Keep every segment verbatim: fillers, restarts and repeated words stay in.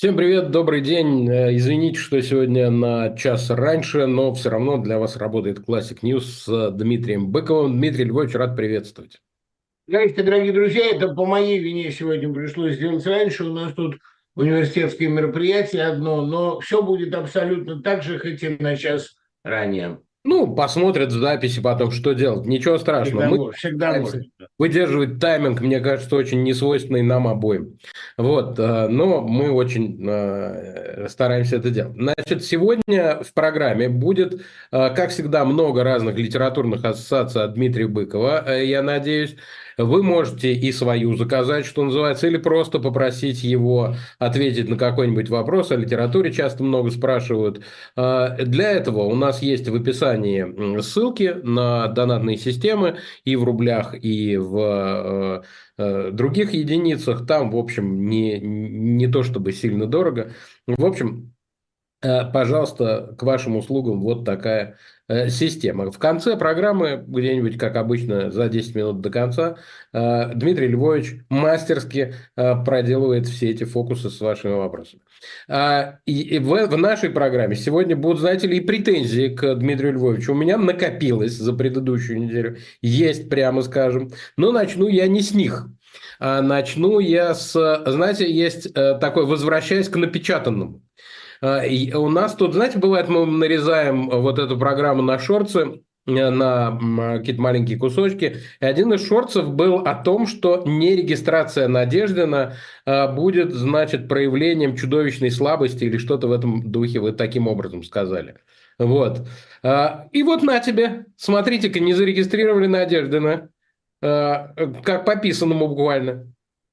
Всем привет, добрый день. Э, Извините, что сегодня на час раньше, но все равно для вас работает Classic News с Дмитрием Быковым. Дмитрий Львович, рад приветствовать. Здрасте, дорогие друзья, это по моей вине сегодня пришлось сделать раньше. У нас тут университетское мероприятие одно, но все будет абсолютно так же, хоть и на час ранее. Ну, посмотрят в записи потом, что делать. Ничего страшного. Всегда, Мы мо- всегда стараемся можно. выдерживать тайминг, мне кажется, очень несвойственный нам обоим. Вот, э, но мы очень э, стараемся это делать. Значит, сегодня в программе будет, э, как всегда, много разных литературных ассоциаций от Дмитрия Быкова, э, я надеюсь. Вы можете и свою заказать, что называется, или просто попросить его ответить на какой-нибудь вопрос. О литературе часто много спрашивают. А, Для этого у нас есть в описании м, ссылки на донатные системы и в рублях, и в э, э, других единицах. Там, в общем, не, не то чтобы сильно дорого. В общем, Э, пожалуйста, к вашим услугам вот такая э, система. В конце программы, где-нибудь, как обычно, за десять минут до конца, э, Дмитрий Львович мастерски э, проделывает все эти фокусы с вашими вопросами. А, И и в в нашей программе сегодня будут, знаете ли, и претензии к Дмитрию Львовичу. У меня накопилось за предыдущую неделю. Есть, прямо скажем. Но начну я не с них. А начну я с... Знаете, есть э, такой, возвращаясь к напечатанному. А, и у нас тут, знаете, бывает, мы нарезаем вот эту программу на шорты, э, на м, какие-то маленькие кусочки. И один из шортсов был о том, что нерегистрация Надеждина а, будет, значит, проявлением чудовищной слабости или что-то в этом духе, вы таким образом сказали. Вот. А, И вот на тебе, смотрите-ка, не зарегистрировали Надеждина, а, как по писанному буквально.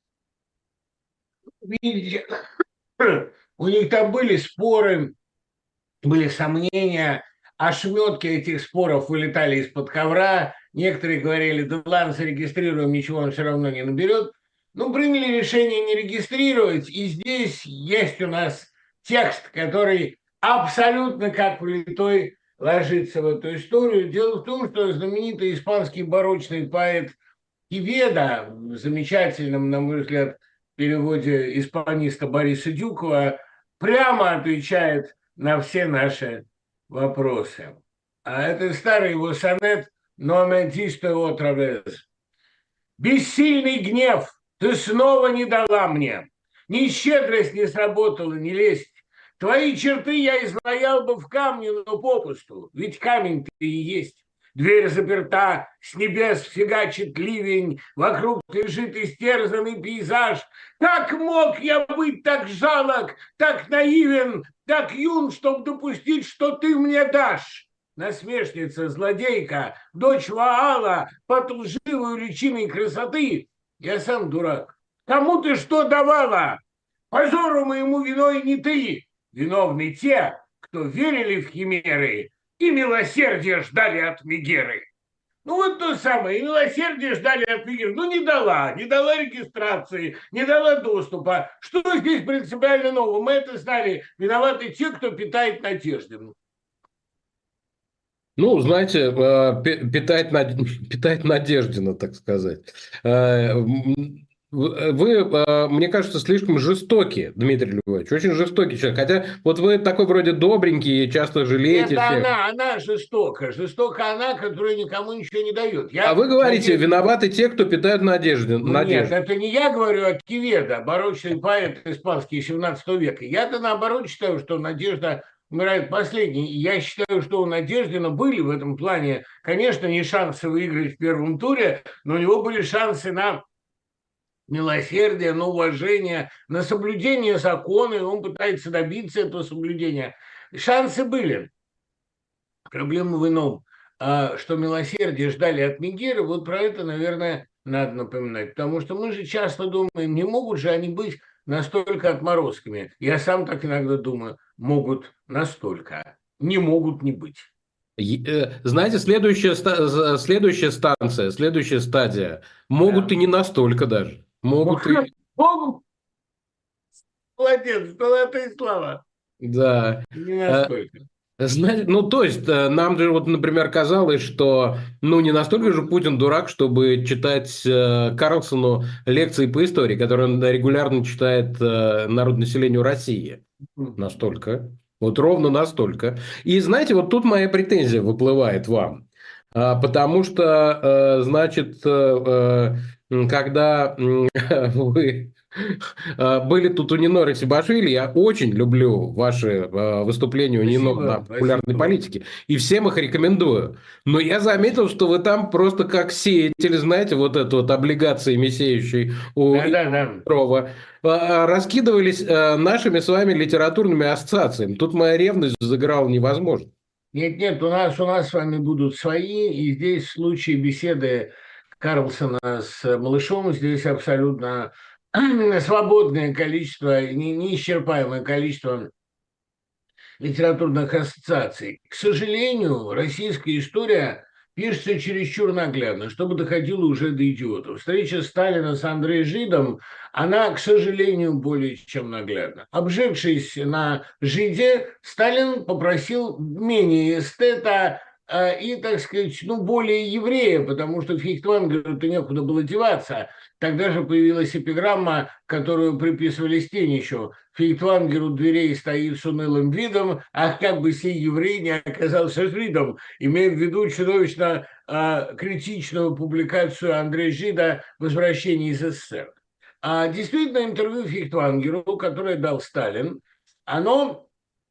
Видите, у них там были споры, были сомнения, ошметки этих споров вылетали из-под ковра. Некоторые говорили, да ладно, зарегистрируем, ничего он все равно не наберет. Ну, приняли решение не регистрировать, и здесь есть у нас текст, который абсолютно как влитой ложится в эту историю. Дело в том, что знаменитый испанский барочный поэт Киведа, в замечательном, на мой взгляд, переводе испаниста Бориса Дюкова, прямо отвечает на все наши вопросы. А это старый его сонет «No mentiste otra vez». Бессильный гнев ты снова не дала мне. Ни щедрость не сработала, ни лесть. Твои черты я излаял бы в камне, но попусту, ведь камень ты и есть. Дверь заперта, с небес фигачит ливень, вокруг лежит истерзанный пейзаж. Как мог я быть так жалок, так наивен, так юн, чтоб допустить, что ты мне дашь? Насмешница, злодейка, дочь Ваала, под лживой личиной красоты. Я сам дурак. Кому ты что давала? Позору моему виной не ты. Виновны те, кто верили в химеры и милосердие ждали от Мегеры. Ну вот то самое, и милосердие ждали от Мегеры. Ну не дала, не дала регистрации, не дала доступа. Что здесь принципиально нового? Мы это знали. Виноваты те, кто питает надежды. Ну, знаете, э, пи- питает, над- питает Надеждина, так сказать. Э, м, Вы, э, мне кажется, слишком жестокий, Дмитрий Львович, очень жестокий человек. Хотя вот вы такой вроде добренький и часто жалеете Это всех. она, она жестока. Жестока она, которая никому ничего не дает. А Я вы говорите, надеюсь, виноваты те, кто питают надежды, ну нет, надежду. это не я говорю, а Киведа, барочный поэт испанский семнадцатого века. Я-то наоборот считаю, что Надежда умирает последней. И я считаю, что у Надеждина были в этом плане, конечно, не шансы выиграть в первом туре, но у него были шансы на милосердие, на уважение, на соблюдение закона, и он пытается добиться этого соблюдения. Шансы были. Проблема в ином, а, что милосердие ждали от Мегеры, вот про это, наверное, надо напоминать, потому что мы же часто думаем, не могут же они быть настолько отморозками. Я сам так иногда думаю, могут настолько, не могут не быть. Е- э, Знаете, следующая, ста- з- следующая станция, следующая стадия. Могут Да. и не настолько даже. Могут и... Могут, молодец, золотые слова. Да. Не Э, настолько. Знаете, ну, то есть, э, нам же, вот, например, казалось, что, ну, не настолько же Путин дурак, чтобы читать э, Карлсону лекции по истории, которые он регулярно читает э, народонаселению России. Настолько. Вот ровно настолько. И знаете, вот тут моя претензия выплывает вам. А, Потому что, э, значит, э, э, когда м, вы э, были тут у Нино Рахибашвили, я очень люблю ваши э, выступления у Нино на Спасибо, популярной спасибо. политике. И всем их рекомендую. Но я заметил, что вы там просто как сеятель, знаете, вот это вот облигациями сеющий у Да-да-да. Петрова, а, раскидывались э, нашими с вами литературными ассоциациями. Тут моя ревность заграла невозможно. Нет, нет, у нас, у нас с вами будут свои, и здесь в случае беседы Карлсона с Малышом, здесь абсолютно свободное количество, не- неисчерпаемое количество литературных ассоциаций. К сожалению, российская история пишется чересчур наглядно, чтобы доходило уже до идиотов. Встреча Сталина с Андреем Жидом, она, к сожалению, более чем наглядна. Обжегшись на Жиде, Сталин попросил менее эстета э, и, так сказать, ну, более еврея, потому что Фейхтвангеру-то некуда было деваться. Тогда же появилась эпиграмма, которую приписывали Стеничу. Фейхтвангер у дверей стоит с унылым видом, ах, как бы сей еврей не оказался жидом, имея в виду чудовищно э, критичную публикацию Андрея Жида «Возвращение из СССР». А действительно, интервью Фейхтвангеру, которое дал Сталин, оно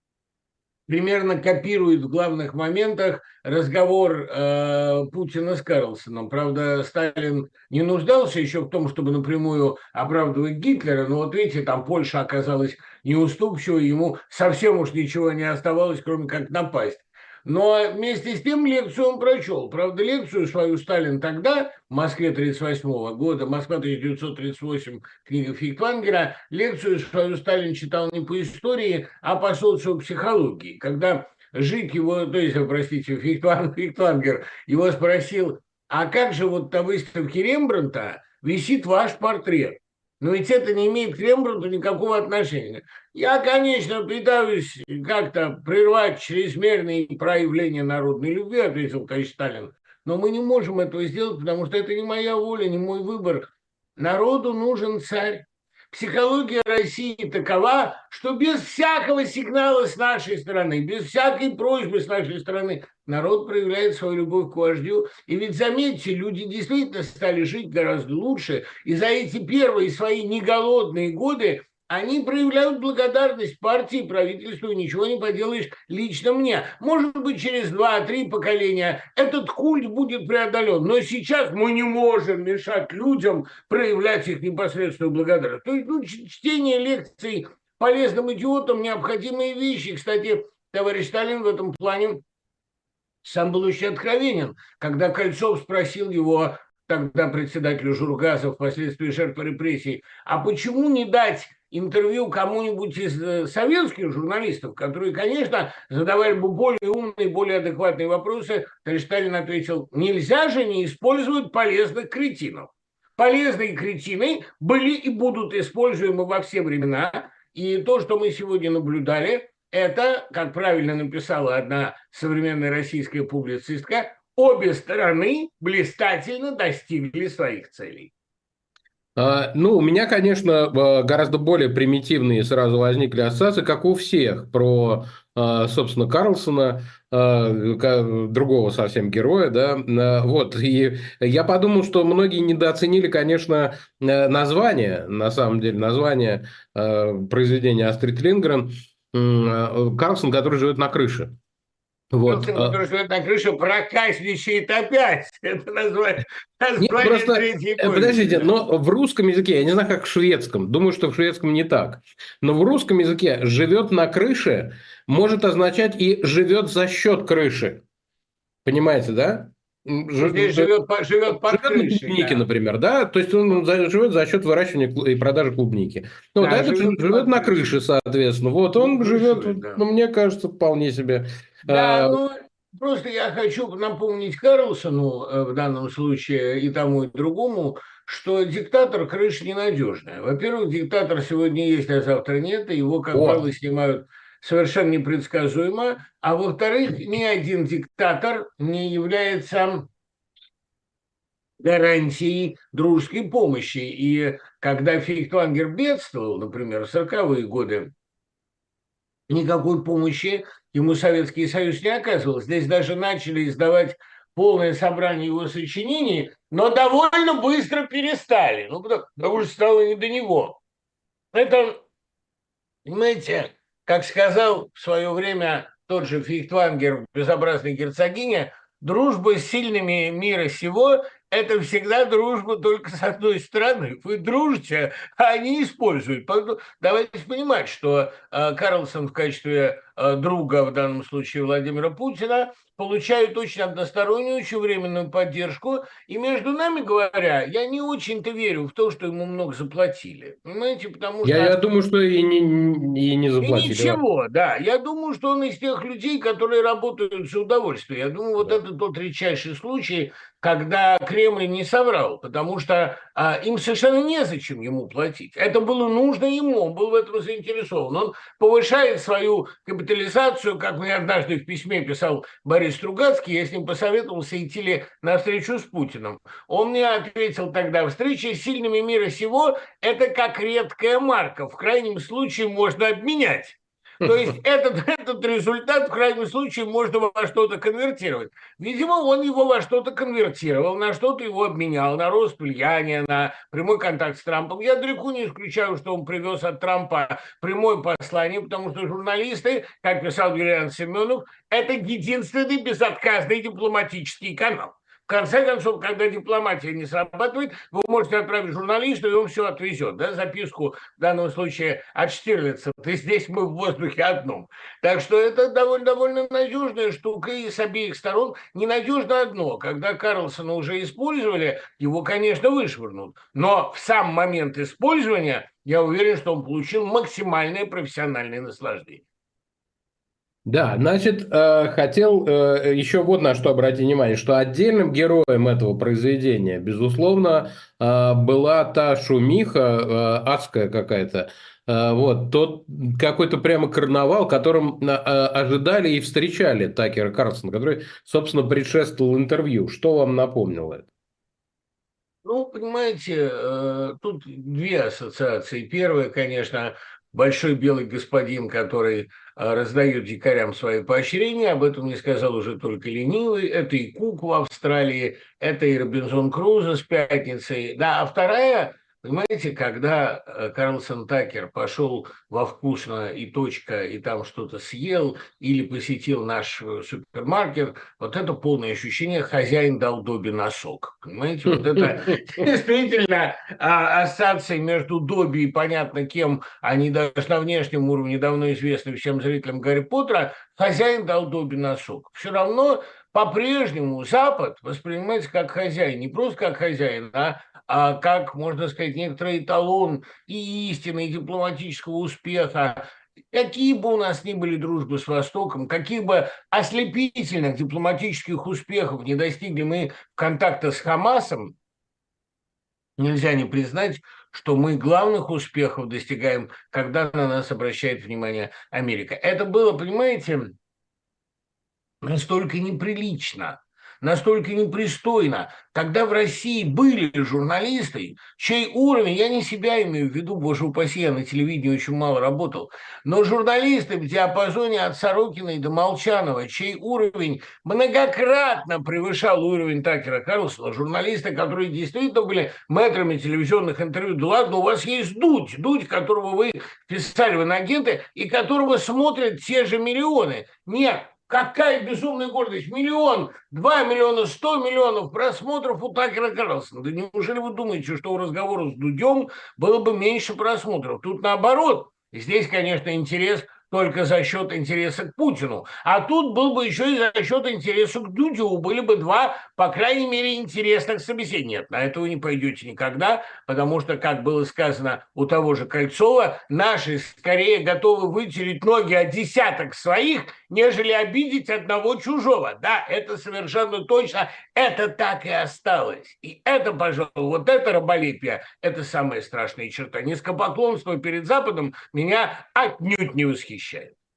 примерно копирует в главных моментах разговор э, Путина с Карлсоном. Правда, Сталин не нуждался еще в том, чтобы напрямую оправдывать Гитлера, но вот видите, там Польша оказалась неуступчивой, ему совсем уж ничего не оставалось, кроме как напасть. Но вместе с тем лекцию он прочел. Правда, лекцию свою Сталин тогда, в Москве тридцать восьмого года, Москва тысяча девятьсот тридцать восемь, книга Фейхтвангера, лекцию свою Сталин читал не по истории, а по социопсихологии. Когда Жик его, то есть, простите, Фейхтван, Фейхтвангер его спросил, а как же вот на выставке Рембрандта висит ваш портрет? Но ведь это не имеет к Рембрандту никакого отношения. Я, конечно, пытаюсь как-то прервать чрезмерные проявления народной любви, ответил товарищ Сталин, но мы не можем этого сделать, потому что это не моя воля, не мой выбор. Народу нужен царь. Психология России такова, что без всякого сигнала с нашей стороны, без всякой просьбы с нашей стороны, народ проявляет свою любовь к вождю. И ведь, заметьте, люди действительно стали жить гораздо лучше. И за эти первые свои неголодные годы они проявляют благодарность партии, правительству, ничего не поделаешь лично мне. Может быть, через два-три поколения этот культ будет преодолен, но сейчас мы не можем мешать людям проявлять их непосредственную благодарность. То есть, ну, чтение лекций полезным идиотам – необходимые вещи. Кстати, товарищ Сталин в этом плане сам был очень откровенен, когда Кольцов спросил его, тогда председателю Жургаса, впоследствии жертвы репрессий, а почему не дать интервью кому-нибудь из э, советских журналистов, которые, конечно, задавали бы более умные, более адекватные вопросы, товарищ Сталин ответил, нельзя же не использовать полезных кретинов. Полезные кретины были и будут используемы во все времена, и то, что мы сегодня наблюдали, это, как правильно написала одна современная российская публицистка, обе стороны блистательно достигли своих целей. А, Ну, у меня, конечно, э, гораздо более примитивные сразу возникли ассоциации, как у всех, про, э, собственно, Карлсона, э, ка- другого совсем героя, да, Э, вот, и я подумал, что многие недооценили, конечно, э, название, на самом деле, название э, произведения Астрид Линдгрен, М, э, Карлсон, который живет на крыше. Вот. Пилсон, который живет на крыше, проказничает опять. Это название, Нет, название просто, третьей э, повести. подождите, Да. но в русском языке, я не знаю, как в шведском, думаю, что в шведском не так, но в русском языке «живет на крыше» может означать и «живет за счет крыши». Понимаете, да? М, Ну, ж- здесь э, живет, по- живет под Живет на крышей, клубнике, да. например, да? То есть он за- живет за счет выращивания клу- и продажи клубники. Ну, вот Да, этот жи- живет живет под на крыше, крышей. соответственно. Вот Ну, он живет, крышует, вот, да. ну, мне кажется, вполне себе. Да, э, ну, просто я хочу напомнить Карлсону э, в данном случае и тому, и другому, что диктатор крыша ненадежная. Во-первых, диктатор сегодня есть, а завтра нет, и его, как Вот. правило, снимают совершенно непредсказуемо, а во-вторых, ни один диктатор не является гарантией дружеской помощи. И когда Фейхтвангер бедствовал, например, в сороковые годы, никакой помощи ему Советский Союз не оказывал. Здесь даже начали издавать полное собрание его сочинений, но довольно быстро перестали, ну, потому, потому что стало не до него. Это, понимаете, как сказал в свое время тот же Фейхтвангер в «Безобразной герцогине», дружба с сильными мира сего – это всегда дружба только с одной стороны. Вы дружите, а они используют. Поэтому давайте понимать, что э, Карлсон в качестве э, друга, в данном случае Владимира Путина, получают очень одностороннюю, очень временную поддержку. И между нами говоря, я не очень-то верю в то, что ему много заплатили. Понимаете, потому Я, я что думаю, что и не, и не и заплатили вам. ничего, да. Я думаю, что он из тех людей, которые работают за удовольствие. Я думаю, вот Да. это тот редчайший случай, когда Кремль не соврал, потому что а, им совершенно незачем ему платить. Это было нужно ему, он был в этом заинтересован. Он повышает свою капитализацию, как мне однажды в письме писал Борис Стругацкий, я с ним посоветовался идти ли на встречу с Путиным. Он мне ответил тогда: встреча с сильными мира сего – это как редкая марка, в крайнем случае можно обменять. То есть этот, этот результат в крайнем случае можно во что-то конвертировать. Видимо, он его во что-то конвертировал, на что-то его обменял, на рост влияния, на прямой контакт с Трампом. Я далеко не исключаю, что он привез от Трампа прямое послание, потому что журналисты, как писал Юлиан Семенов, это единственный безотказный дипломатический канал. В конце концов, когда дипломатия не срабатывает, вы можете отправить журналисту, и он все отвезет. Да? Записку в данном случае от Штирлица. Ты здесь, мы в воздухе одном. Так что это довольно, довольно надежная штука, и с обеих сторон ненадежно одно. Когда Карлсона уже использовали, его, конечно, вышвырнут. Но в сам момент использования я уверен, что он получил максимальное профессиональное наслаждение. Да, значит, э, хотел э, еще вот на что обратить внимание, что отдельным героем этого произведения, безусловно, э, была та шумиха э, адская какая-то, э, вот, тот какой-то прямо карнавал, которым э, ожидали и встречали Такера Карлсона, который, собственно, предшествовал интервью. Что вам напомнило это? Ну, понимаете, э, тут две ассоциации. Первая, конечно, большой белый господин, который э, раздает дикарям свои поощрения. Об этом не сказал уже только ленивый. Это и Кук в Австралии, это и Робинзон Крузо с «Пятницей». Да, а вторая, понимаете, когда э, Карлсон Такер пошел во «Вкусно» и «Точка» и там что-то съел или посетил наш э, супермаркет, вот это полное ощущение «хозяин дал Добби носок». Понимаете, вот это действительно а, ассоциация между Добби и понятно кем, они даже на внешнем уровне давно известны всем зрителям Гарри Поттера, «хозяин дал Добби носок». Все равно по-прежнему Запад воспринимается как хозяин, не просто как хозяин, а, а как, можно сказать, некоторый эталон и истины, и дипломатического успеха. Какие бы у нас ни были дружбы с Востоком, каких бы ослепительных дипломатических успехов не достигли мы в контактах с Хамасом, нельзя не признать, что мы главных успехов достигаем, когда на нас обращает внимание Америка. Это было, понимаете, настолько неприлично, настолько непристойно, когда в России были журналисты, чей уровень, я не себя имею в виду, боже упаси, я на телевидении очень мало работал, но журналисты в диапазоне от Сорокиной до Молчанова, чей уровень многократно превышал уровень Такера Карлсона, журналисты, которые действительно были мэтрами телевизионных интервью. Да ладно, у вас есть Дудь, Дудь, которого вы писали в инагенты, и которого смотрят те же миллионы. Нет, какая безумная гордость! Миллион, два миллиона, сто миллионов просмотров у Такера Карлсона. Да неужели вы думаете, что у разговора с Дудем было бы меньше просмотров? Тут наоборот. Здесь, конечно, интерес только за счет интереса к Путину. А тут был бы еще и за счет интереса к Дудю. Были бы два, по крайней мере, интересных собеседника. Нет, на это вы не пойдете никогда, потому что, как было сказано у того же Кольцова, наши скорее готовы вытереть ноги о десяток своих, нежели обидеть одного чужого. Да, это совершенно точно, это так и осталось. И это, пожалуй, вот это раболепие, это самая страшная черта. Низкопоклонство перед Западом меня отнюдь не восхищает.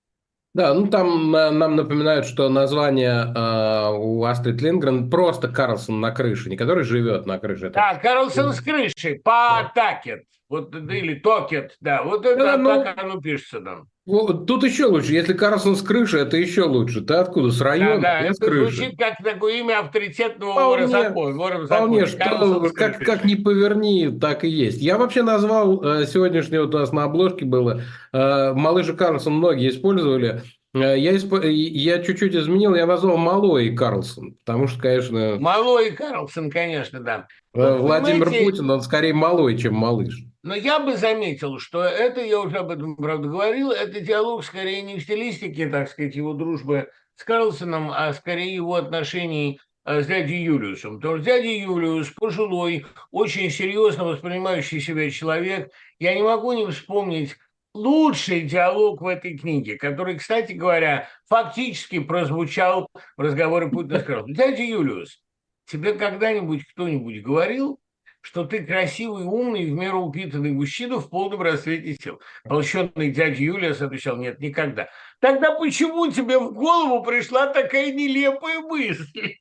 Да, ну там э, нам напоминают, что название э, у Астрид Линдгрен просто Карлсон на крыше, не который живет на крыше. Это... Да, Карлсон с крыши, Патакет, вот, или Токет, да, вот это Да, так ну, оно пишется там. вот тут еще лучше. Если Карлсон с крыши, это еще лучше. Ты откуда? С Да, района? да, Я с это крыши. звучит как такое имя авторитетного вора, Вполне, закон, вора в вполне, законе, Карлсон что с как, как ни крыши. поверни, так и есть. Я вообще назвал э, сегодняшний, вот у нас на обложке было, э, малыш и Карлсон многие использовали. Э, я, исп- я чуть-чуть изменил, я назвал малой и Карлсон, потому что, конечно, Малой Карлсон, конечно, да. э, Вот Владимир понимаете, Путин, он скорее малой, чем малыш. но я бы заметил, что это, я уже об этом, правда, говорил, это диалог скорее не в стилистике, так сказать, его дружбы с Карлсоном, а скорее его отношений э, с дядей Юлиусом. Потому что дядя Юлиус пожилой, очень серьезно воспринимающий себя человек. Я не могу не вспомнить лучший диалог в этой книге, который, кстати говоря, фактически прозвучал в разговоре Путина с Карлсоном. Дядя Юлиус, тебе когда-нибудь кто-нибудь говорил, что ты красивый, умный, в меру упитанный мужчина в полном расцвете сил. Польщенный дядя Юлиус отвечал: нет, никогда. Тогда почему тебе в голову пришла такая нелепая мысль?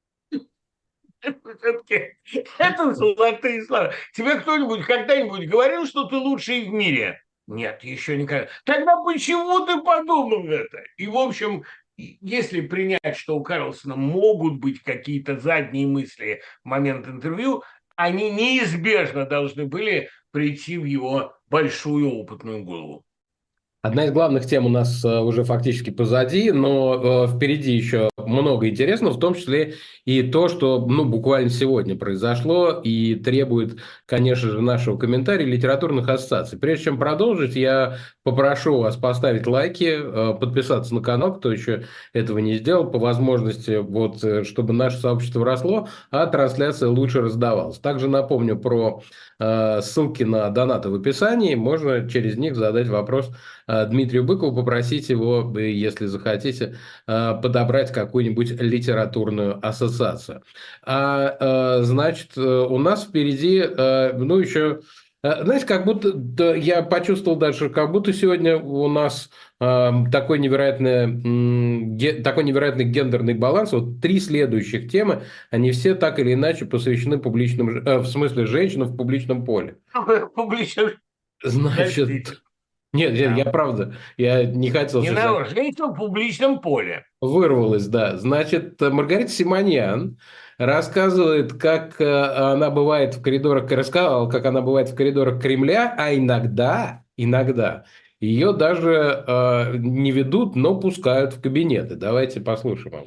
Все-таки это золотые слова. Тебе кто-нибудь когда-нибудь говорил, что ты лучший в мире? Нет, еще никогда. Тогда почему ты подумал это? И, в общем, если принять, что у Карлсона могут быть какие-то задние мысли в момент интервью, они неизбежно должны были прийти в его большую опытную голову. Одна из главных тем у нас э, уже фактически позади, но э, впереди еще много интересного, в том числе и то, что ну, буквально сегодня произошло и требует, конечно же, нашего комментария литературных ассоциаций. Прежде чем продолжить, я попрошу вас поставить лайки, э, подписаться на канал, кто еще этого не сделал, по возможности, вот, э, чтобы наше сообщество росло, а трансляция лучше раздавалась. Также напомню про э, ссылки на донаты в описании, можно через них задать вопрос э, Дмитрию Быкову, попросить его, э, если захотите, э, подобрать какую-нибудь литературную ассоциацию. А, э, значит, э, у нас впереди, э, ну, еще, э, знаете, как будто, да, я почувствовал дальше, как будто сегодня у нас э, такой невероятный, м, ге- такой невероятный гендерный баланс. Вот три следующих темы, они все так или иначе посвящены публичным, ж- э, в смысле, женщинам в публичном поле. Публично, Значит, простите. нет, нет, я Да. правда, я не хотел Не сейчас на женщину в публичном поле. вырвалось, да. Значит, Маргарита Симоньян рассказывает, как э, она бывает в коридорах, рассказала, как она бывает в коридорах Кремля, а иногда, иногда ее даже э, не ведут, но пускают в кабинеты. Давайте послушаем.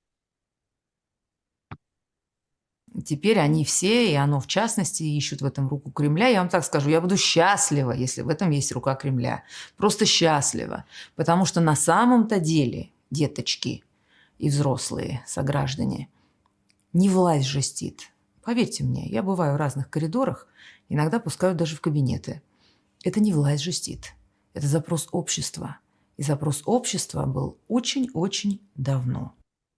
Теперь они все, и оно в частности, ищут в этом руку Кремля. Я вам так скажу, я буду счастлива, если в этом есть рука Кремля. Просто счастлива. Потому что на самом-то деле, деточки и взрослые сограждане, не власть жестит. Поверьте мне, я бываю в разных коридорах, иногда пускают даже в кабинеты. Это не власть жестит. Это запрос общества. И запрос общества был очень-очень давно.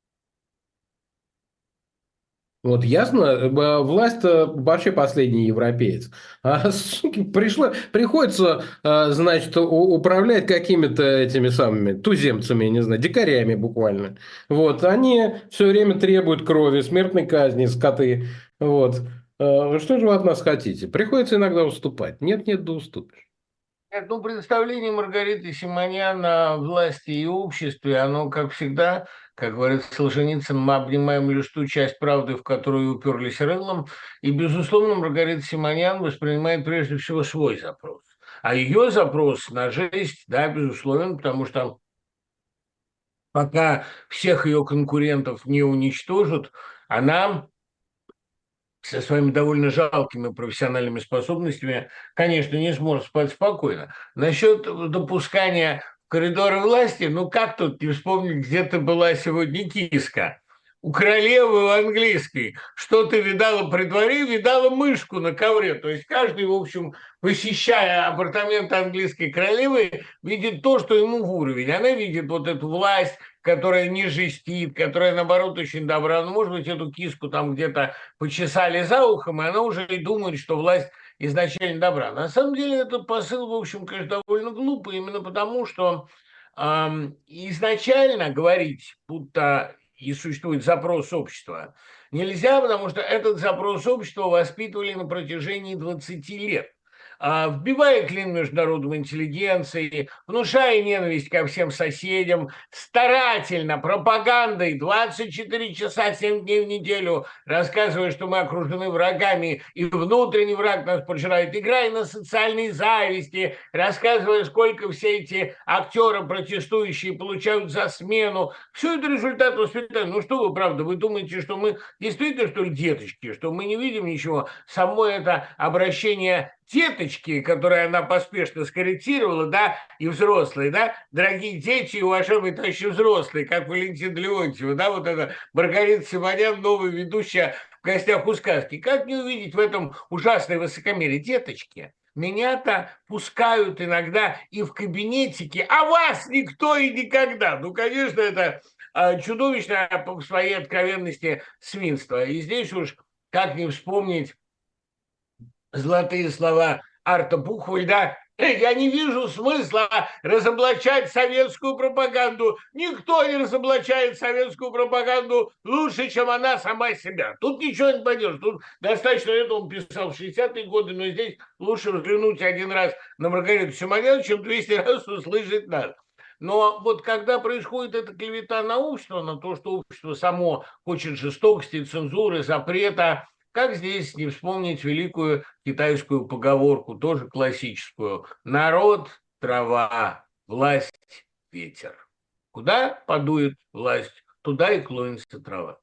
Вот ясно, э, власть вообще последний европеец. А суки, пришло, приходится, а, значит, у- управлять какими-то этими самыми туземцами, не знаю, дикарями буквально. Вот, они все время требуют крови, смертной казни, скоты. Вот. А, Что же вы от нас хотите? Приходится иногда уступать. Нет, нет, да уступишь. Нет, ну, представление Маргариты Симонян о власти и обществе, оно, как всегда, как говорит Солженицын, мы обнимаем лишь ту часть правды, в которую уперлись рылом. И, безусловно, Маргарита Симонян воспринимает прежде всего свой запрос. А ее запрос на жесть, да, безусловен, потому что пока всех ее конкурентов не уничтожат, она со своими довольно жалкими профессиональными способностями, конечно, не сможет спать спокойно. Насчет допускания в коридоры власти, ну как тут не вспомнить, где-то была сегодня киска. У королевы английской что ты видала при дворе, видала мышку на ковре. То есть каждый, в общем, посещая апартаменты английской королевы, видит то, что ему в уровень. Она видит вот эту власть, которая не жестит, которая, наоборот, очень добра. Ну, может быть, эту киску там где-то почесали за ухом, и она уже и думает, что власть изначально добра. На самом деле, этот посыл, в общем, конечно, довольно глупый, именно потому, что Ам, изначально говорить, будто и существует запрос общества, нельзя, потому что этот запрос общества воспитывали на протяжении двадцати лет. А, вбивая клин между народом и интеллигенцией, внушая ненависть ко всем соседям, старательно, пропагандой двадцать четыре часа, семь дней в неделю, рассказывая, что мы окружены врагами, и внутренний враг нас поджирает, играя на социальной зависти, рассказывая, сколько все эти актеры протестующие получают за смену. Все это результат воспитания. Ну что вы, правда, вы думаете, что мы действительно, что ли, деточки, что мы не видим ничего? Само это обращение деточки, которые она поспешно скорректировала, да, и взрослые, да, дорогие дети и уважаемые товарищи взрослые, как Валентина Леонтьева, да, вот эта Маргарита Симонян, новая ведущая в гостях у сказки. Как не увидеть в этом ужасное высокомерие? Деточки, меня-то пускают иногда и в кабинетике, а вас никто и никогда. Ну, конечно, это а, чудовищное по своей откровенности свинство. И здесь уж как не вспомнить золотые слова Арта Бухвальда: «Я не вижу смысла разоблачать советскую пропаганду. Никто не разоблачает советскую пропаганду лучше, чем она сама себя». Тут ничего не пойдешь. Тут достаточно этого он писал в шестидесятые годы, но здесь лучше взглянуть один раз на Маргариту Симонян, чем двести раз услышать нас. Но вот когда происходит эта клевета на общество, на то, что общество само хочет жестокости, цензуры, запрета, как здесь не вспомнить великую китайскую поговорку, тоже классическую: «Народ – трава, власть – ветер». Куда подует власть, туда и клонится трава.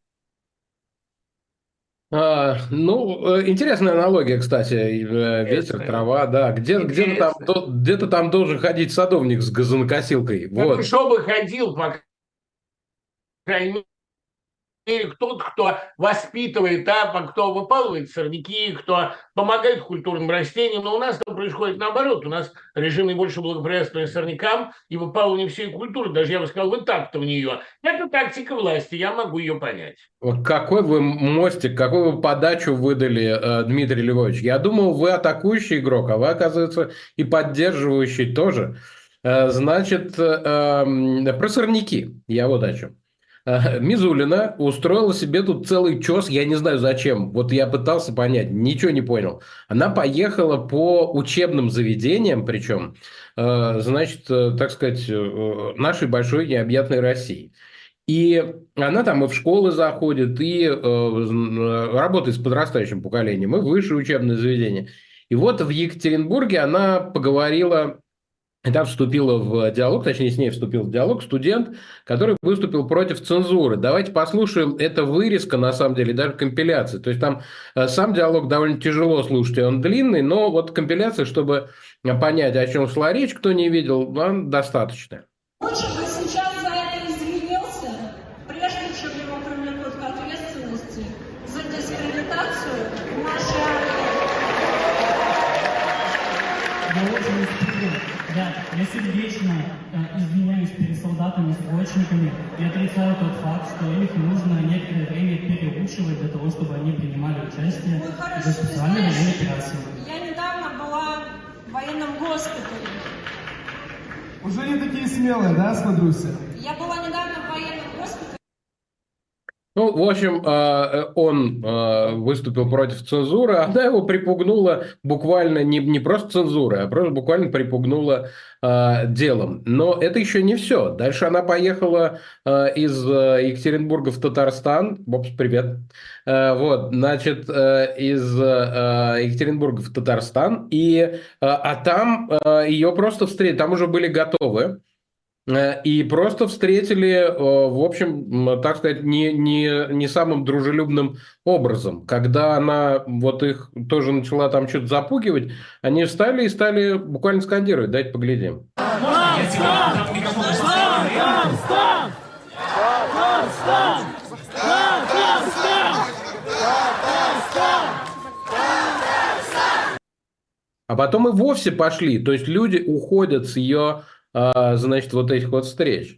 А, ну, э, интересная аналогия, кстати. э, Ветер, Интересно. трава, да. Где, где-то там, Интересно. до- где-то там должен ходить садовник с газонокосилкой. Вот. Хорошо бы ходил, по крайней мере, кто-то, кто воспитывает, да, кто выпалывает сорняки, кто помогает культурным растениям. Но у нас там происходит наоборот. У нас режим наибольше благоприятствует сорнякам и выпалывание всей культуры. Даже я бы сказал, вы так-то в нее. Это тактика власти, я могу ее понять. Вот какой вы мостик, какую вы подачу выдали, э, Дмитрий Львович. Я думал, вы атакующий игрок, а вы, оказывается, и поддерживающий тоже. Э, Значит, э, м, про сорняки. Я вот о чем. Э, Мизулина устроила себе тут целый чес, я не знаю зачем. Вот я пытался понять, ничего не понял. Она поехала по учебным заведениям, причем, э, значит, э, так сказать, э, нашей большой необъятной России. И она там и в школы заходит, и э, работает с подрастающим поколением, и в высшее учебное заведение. И вот в Екатеринбурге она поговорила, и там вступила в диалог, точнее, с ней вступил в диалог студент, который выступил против цензуры. Давайте послушаем, это вырезка, на самом деле, даже компиляция. То есть там э, сам диалог довольно тяжело слушать, и он длинный, но вот компиляция, чтобы понять, о чем шла речь, кто не видел, он достаточно. Лучше бы сейчас за это извинился, прежде чем его привлекут к ответственности за дискредитацию нашей армии. Я очень испуган. Да, я сердечно э, извиняюсь перед солдатами-срочниками и отрицаю тот факт, что их нужно некоторое время переучивать для того, чтобы они принимали участие Ой, в хорошо, ты специальной военной знаешь, операции. я недавно была в военном госпитале. Уже не такие смелые, да, смотрюся? Я была недавно в военном госпитале. Ну, в общем, э, он э, выступил против цензуры, она его припугнула буквально не, не просто цензурой, а просто буквально припугнула э, делом. Но это еще не все. Дальше она поехала э, из э, Екатеринбурга в Татарстан. Бобс, привет. Э, вот, значит, э, из э, Екатеринбурга в Татарстан. И, э, а там э, ее просто встретили, там уже были готовы. И просто встретили, в общем, так сказать, не, не, не самым дружелюбным образом. Когда она вот их тоже начала там что-то запугивать, они встали и стали буквально скандировать. Давайте поглядим. А потом и вовсе пошли. То есть люди уходят с ее... значит, вот этих вот встреч.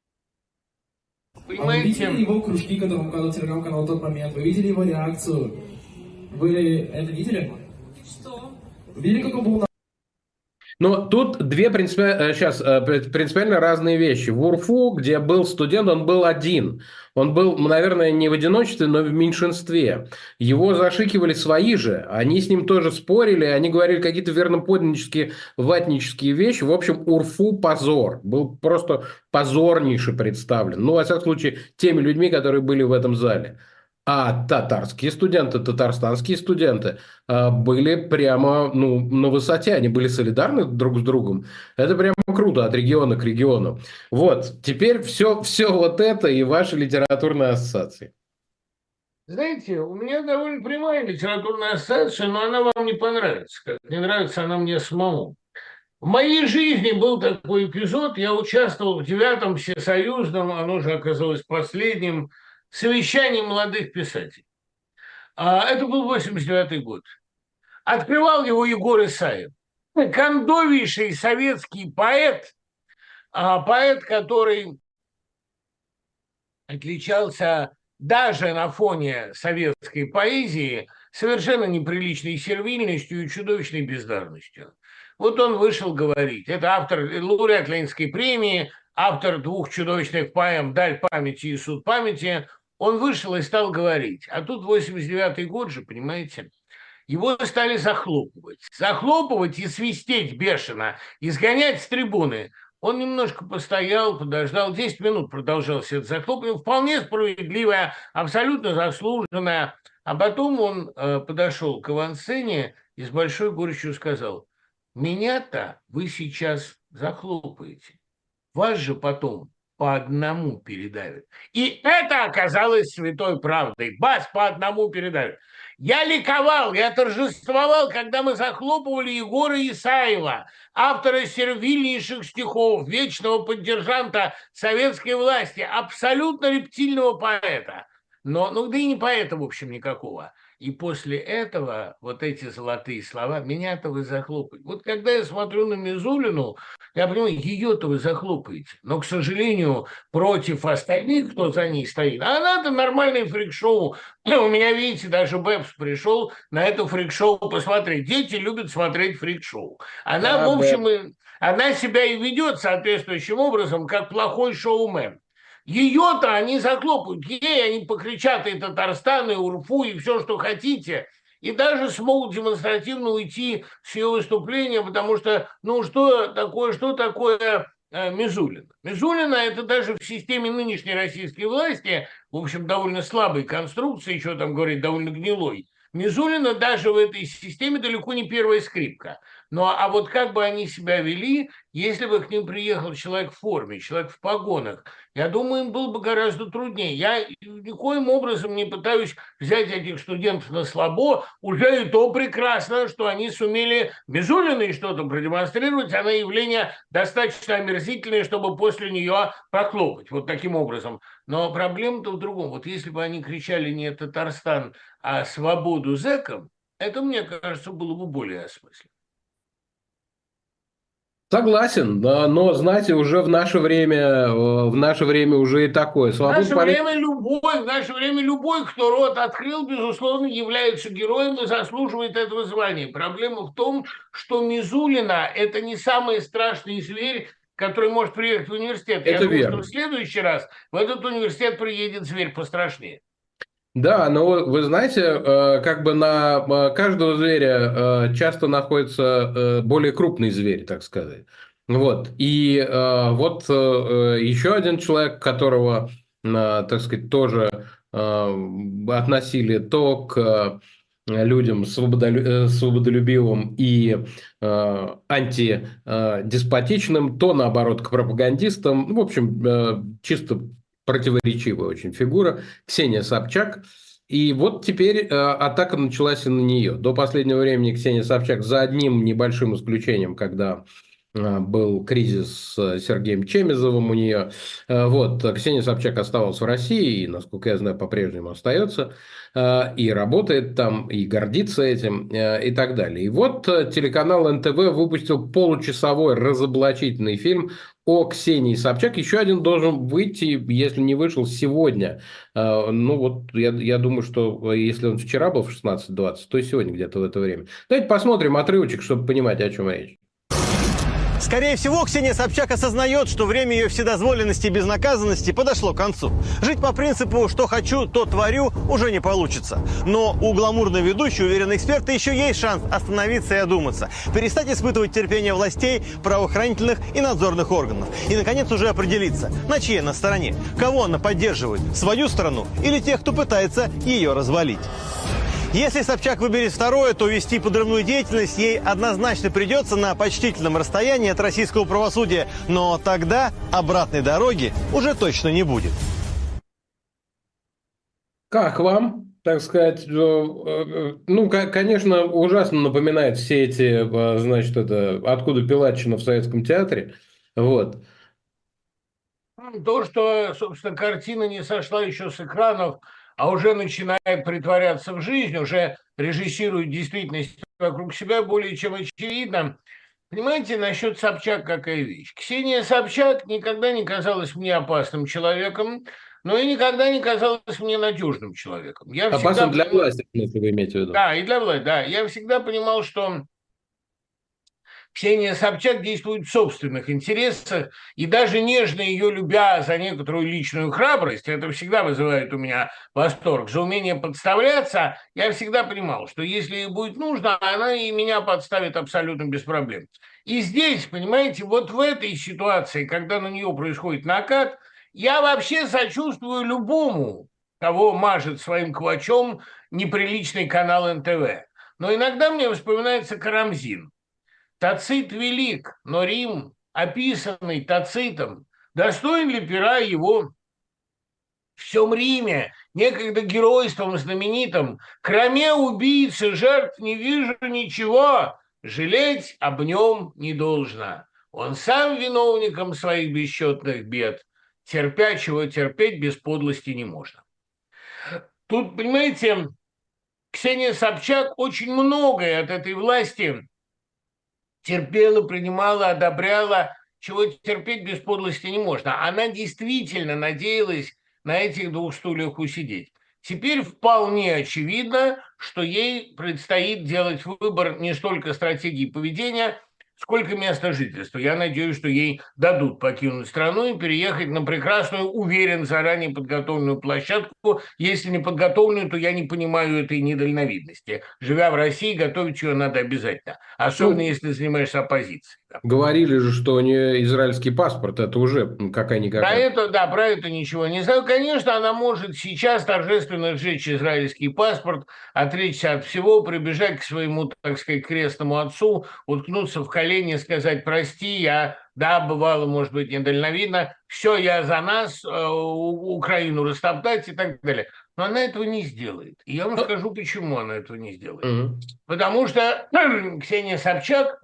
А вы видели его кружки, которые он указал телеграм-канал в тот момент? Вы видели его реакцию? Вы это видели? Что? Видели, как он был на... Но тут две принципиально, сейчас, принципиально разные вещи. В УРФУ, где был студент, он был один. Он был, наверное, не в одиночестве, но в меньшинстве. Его зашикивали свои же. Они с ним тоже спорили. Они говорили какие-то верноподданнические, ватнические вещи. В общем, УРФУ позор. Был просто позорнейше представлен. Ну, во всяком случае, теми людьми, которые были в этом зале. А татарские студенты, татарстанские студенты э, были прямо ну, на высоте, они были солидарны друг с другом. Это прямо круто, от региона к региону. Вот, теперь все, все вот это и ваши литературные ассоциации. Знаете, у меня довольно прямая литературная ассоциация, но она вам не понравится. Как не нравится она мне самому. В моей жизни был такой эпизод. Я участвовал в девятом всесоюзном, оно же оказалось последним, совещании молодых писателей. А это был восемьдесят девятый год. Открывал его Егор Исаев. Кондовейший советский поэт, а поэт, который отличался даже на фоне советской поэзии совершенно неприличной сервильностью и чудовищной бездарностью. Вот он вышел говорить. Это автор, лауреат Ленинской премии, автор двух чудовищных поэм «Даль памяти» и «Суд памяти». Он вышел и стал говорить. А тут восемьдесят девятый год же, понимаете, его стали захлопывать. Захлопывать и свистеть бешено, изгонять с трибуны. Он немножко постоял, подождал, десять минут продолжался это захлопывание, вполне справедливое, абсолютно заслуженное. А потом он э, подошел к авансцене и с большой горечью сказал: «Меня-то вы сейчас захлопаете, вас же потом по одному передавят». И это оказалось святой правдой. Вас по одному передавят. Я ликовал, я торжествовал, когда мы захлопывали Егора Исаева, автора сервильнейших стихов, вечного поддержанта советской власти, абсолютно рептильного поэта. Но, ну, да и не поэта, в общем, никакого. И после этого вот эти золотые слова: «Меня-то вы захлопаете». Вот когда я смотрю на Мизулину, я понимаю, ее-то вы захлопаете. Но, к сожалению, против остальных, кто за ней стоит, а она-то нормальное фрик-шоу. У меня, видите, даже Бэбс пришел на это фрик-шоу посмотреть. Дети любят смотреть фрик-шоу. Она, Да, в общем, Бэб. и, она себя и ведет соответствующим образом, как плохой шоумен. Ее-то они захлопают, ей они покричат и Татарстан, и УРФУ, и все, что хотите, и даже смогут демонстративно уйти с ее выступления, потому что, ну, что такое, что такое э, Мизулина? Мизулина – это даже в системе нынешней российской власти, в общем, довольно слабой конструкции, еще там говорить, довольно гнилой. Мизулина даже в этой системе далеко не первая скрипка. Ну, а вот как бы они себя вели, если бы к ним приехал человек в форме, человек в погонах, я думаю, им было бы гораздо труднее. Я никоим образом не пытаюсь взять этих студентов на слабо. Уже и то прекрасно, что они сумели Мизулиной что-то продемонстрировать. Она явление достаточно омерзительное, чтобы после нее похлопать. Вот таким образом. Но проблема-то в другом. Вот если бы они кричали не Татарстан, а свободу зэкам, это, мне кажется, было бы более осмысленно. Согласен, да, но, знаете, уже в наше время, э, в наше время уже и такое. В наше Свобода время любой, в наше время любой, кто рот открыл, безусловно, является героем и заслуживает этого звания. Проблема в том, что Мизулина – это не самый страшный зверь, который может приехать в университет. Это Я думаю, верно. что в следующий раз в этот университет приедет зверь пострашнее. Да, но вы знаете, э, как бы на э, каждого зверя э, часто находится э, более крупный зверь, так сказать. Вот. И э, вот э, еще один человек, которого, э, так сказать, тоже э, относили то к э, людям свободолю- э, свободолюбивым и э, антидеспотичным, то, наоборот, к пропагандистам. В общем, э, чисто противоречивая очень фигура, Ксения Собчак. И вот теперь э, атака началась и на нее. До последнего времени Ксения Собчак, за одним небольшим исключением, когда э, был кризис с Сергеем Чемизовым у нее, э, вот, Ксения Собчак оставалась в России, и, насколько я знаю, по-прежнему остается, э, и работает там, и гордится этим, э, и так далее. И вот э, телеканал эн тэ вэ выпустил получасовой разоблачительный фильм о Ксении Собчак. Еще один должен выйти, если не вышел, сегодня. Ну, вот я, я думаю, что если он вчера был в шестнадцать двадцать, то и сегодня где-то в это время. Давайте посмотрим отрывочек, чтобы понимать, о чем речь. Скорее всего, Ксения Собчак осознает, что время ее вседозволенности и безнаказанности подошло к концу. Жить по принципу «что хочу, то творю» уже не получится. Но у гламурной ведущей, уверены эксперты, еще есть шанс остановиться и одуматься. Перестать испытывать терпение властей, правоохранительных и надзорных органов. И, наконец, уже определиться, на чьей она стороне. Кого она поддерживает, свою страну или тех, кто пытается ее развалить. Если Собчак выберет второе, то вести подрывную деятельность ей однозначно придется на почтительном расстоянии от российского правосудия. Но тогда обратной дороги уже точно не будет. Как вам, так сказать, ну, конечно, ужасно напоминает все эти, значит, это «Откуда Пилатчина» в Советском театре, вот. То, что, собственно, картина не сошла еще с экранов, а уже начинает притворяться в жизнь, уже режиссирует действительность вокруг себя, более чем очевидно. Понимаете, насчет Собчак какая вещь. Ксения Собчак никогда не казалась мне опасным человеком, но и никогда не казалась мне надежным человеком. Я Опасным для понимал... власти, если вы имеете в виду. Да, и для власти, да. Я всегда понимал, что Ксения Собчак действует в собственных интересах, и даже нежно ее любя за некоторую личную храбрость, это всегда вызывает у меня восторг, за умение подставляться, я всегда понимал, что если ей будет нужно, она и меня подставит абсолютно без проблем. И здесь, понимаете, вот в этой ситуации, когда на нее происходит накат, я вообще сочувствую любому, кого мажет своим квачом неприличный канал эн тэ вэ. Но иногда мне вспоминается Карамзин. Тацит велик, но Рим, описанный Тацитом, достоин ли пера его? В всем Риме, некогда геройством знаменитым, кроме убийцы жертв не вижу ничего, жалеть об нем не должно. Он сам виновником своих бесчетных бед, терпя, чего терпеть без подлости не можно. Тут, понимаете, Ксения Собчак очень многое от этой власти терпела, принимала, одобряла, чего терпеть без подлости не можно. Она действительно надеялась на этих двух стульях усидеть. Теперь вполне очевидно, что ей предстоит делать выбор не столько стратегии поведения, сколько места жительства. Я надеюсь, что ей дадут покинуть страну и переехать на прекрасную, уверен, заранее подготовленную площадку. Если не подготовленную, то я не понимаю этой недальновидности. Живя в России, готовить ее надо обязательно. Особенно, ну, если занимаешься оппозицией. Говорили же, что у нее израильский паспорт. Это уже какая-никакая. Про это, да, про это ничего не знаю. Конечно, она может сейчас торжественно сжечь израильский паспорт, отречься от всего, прибежать к своему, так сказать, крестному отцу, уткнуться в колени и сказать: прости, я, да, бывало, может быть, недальновидно, все, я за нас, э, Украину растоптать и так далее. Но она этого не сделает. И я вам скажу, почему она этого не сделает. Mm-hmm. Потому что Ксения Собчак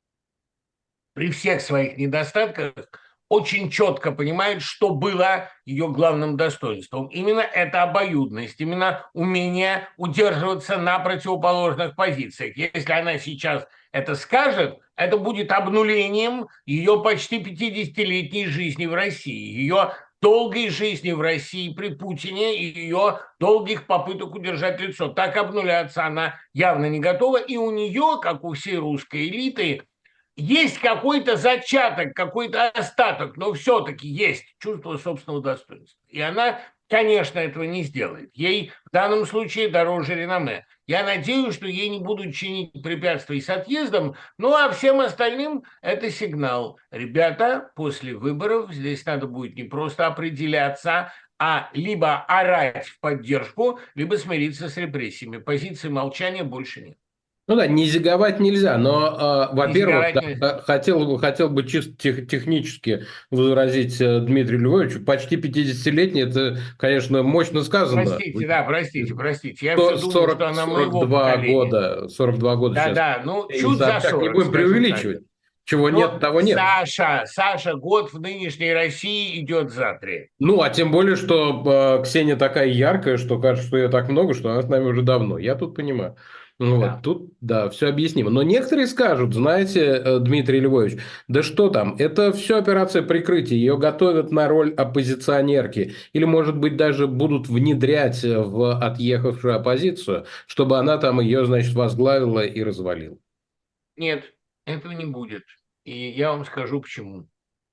при всех своих недостатках очень четко понимает, что было ее главным достоинством. Именно эта обоюдность, именно умение удерживаться на противоположных позициях. Если она сейчас это скажет, это будет обнулением ее почти пятидесятилетней жизни в России, ее долгой жизни в России при Путине и ее долгих попыток удержать лицо. Так обнуляться она явно не готова, и у нее, как у всей русской элиты, есть какой-то зачаток, какой-то остаток, но все-таки есть чувство собственного достоинства. И она, конечно, этого не сделает. Ей в данном случае дороже реноме. Я надеюсь, что ей не будут чинить препятствий с отъездом, ну а всем остальным это сигнал. Ребята, после выборов здесь надо будет не просто определяться, а либо орать в поддержку, либо смириться с репрессиями. Позиции молчания больше нет. Ну да, не зиговать нельзя, но, э, во-первых, да, хотел, хотел бы чисто тех, технически возразить э, Дмитрию Львовичу, почти пятидесятилетний, это, конечно, мощно сказано. Простите, да, простите, простите. Я все думал, сорок, что она сорок два года, сорок два года да, сейчас. Да, да, ну, чуть за сорок. Не будем преувеличивать. Чего но нет, того нет. Саша, Саша, год в нынешней России идет за три. Ну, а тем более, что э, Ксения такая яркая, что кажется, что ее так много, что она с нами уже давно. Я тут понимаю. Ну, да. Вот, тут, да, все объяснимо. Но некоторые скажут, знаете, Дмитрий Львович, да что там, это все операция прикрытия, ее готовят на роль оппозиционерки, или, может быть, даже будут внедрять в отъехавшую оппозицию, чтобы она там ее, значит, возглавила и развалила. Нет, этого не будет. И я вам скажу почему.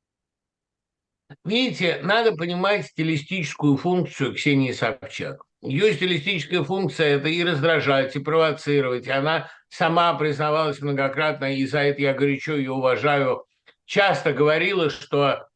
Видите, надо понимать стилистическую функцию Ксении Собчак. Ее стилистическая функция – это и раздражать, и провоцировать. И она сама признавалась многократно, и за это я горячо ее уважаю. Часто говорила, что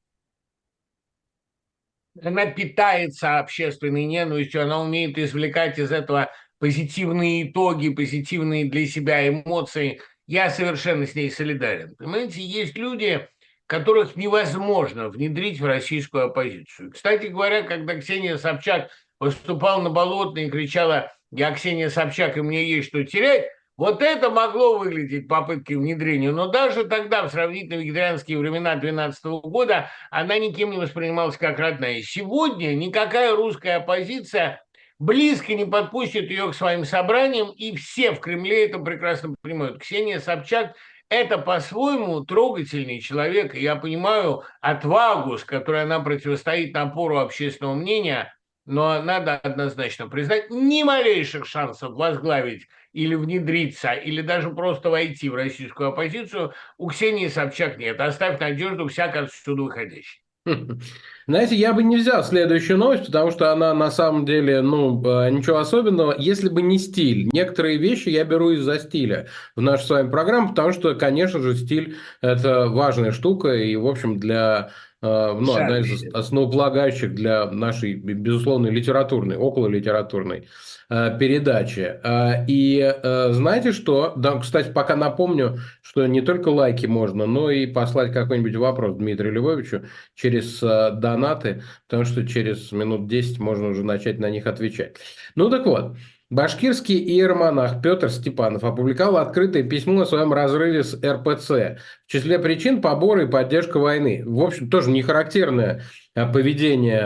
она питается общественной ненавистью, она умеет извлекать из этого позитивные итоги, позитивные для себя эмоции. Я совершенно с ней солидарен. Понимаете, есть люди, которых невозможно внедрить в российскую оппозицию. Кстати говоря, когда Ксения Собчак выступала на Болотной и кричала «Я Ксения Собчак, и мне есть что терять», вот это могло выглядеть попыткой внедрения, но даже тогда, в сравнительно вегетарианские времена две тысячи двенадцатого года, она никем не воспринималась как родная. Сегодня никакая русская оппозиция близко не подпустит ее к своим собраниям, и все в Кремле это прекрасно понимают. Ксения Собчак – это по-своему трогательный человек, и я понимаю отвагу, с которой она противостоит напору общественного мнения, но надо однозначно признать, ни малейших шансов возглавить или внедриться, или даже просто войти в российскую оппозицию у Ксении Собчак нет. Оставь надежду всяк отсюда выходящей. Знаете, я бы не взял следующую новость, потому что она на самом деле, ну, ничего особенного, если бы не стиль. Некоторые вещи я беру из-за стиля в нашу с вами программу, потому что, конечно же, стиль – это важная штука, и, в общем, для, ну, одна из основополагающих для нашей, безусловно, литературной, окололитературной передачи. И знаете что? Да, кстати, пока напомню, что не только лайки можно, но и послать какой-нибудь вопрос Дмитрию Львовичу через донаты, потому что через минут десять можно уже начать на них отвечать. Ну так вот, башкирский иеромонах Петр Степанов опубликовал открытое письмо о своем разрыве с эр пэ цэ. В числе причин поборы и поддержка войны. В общем, тоже не характерное поведение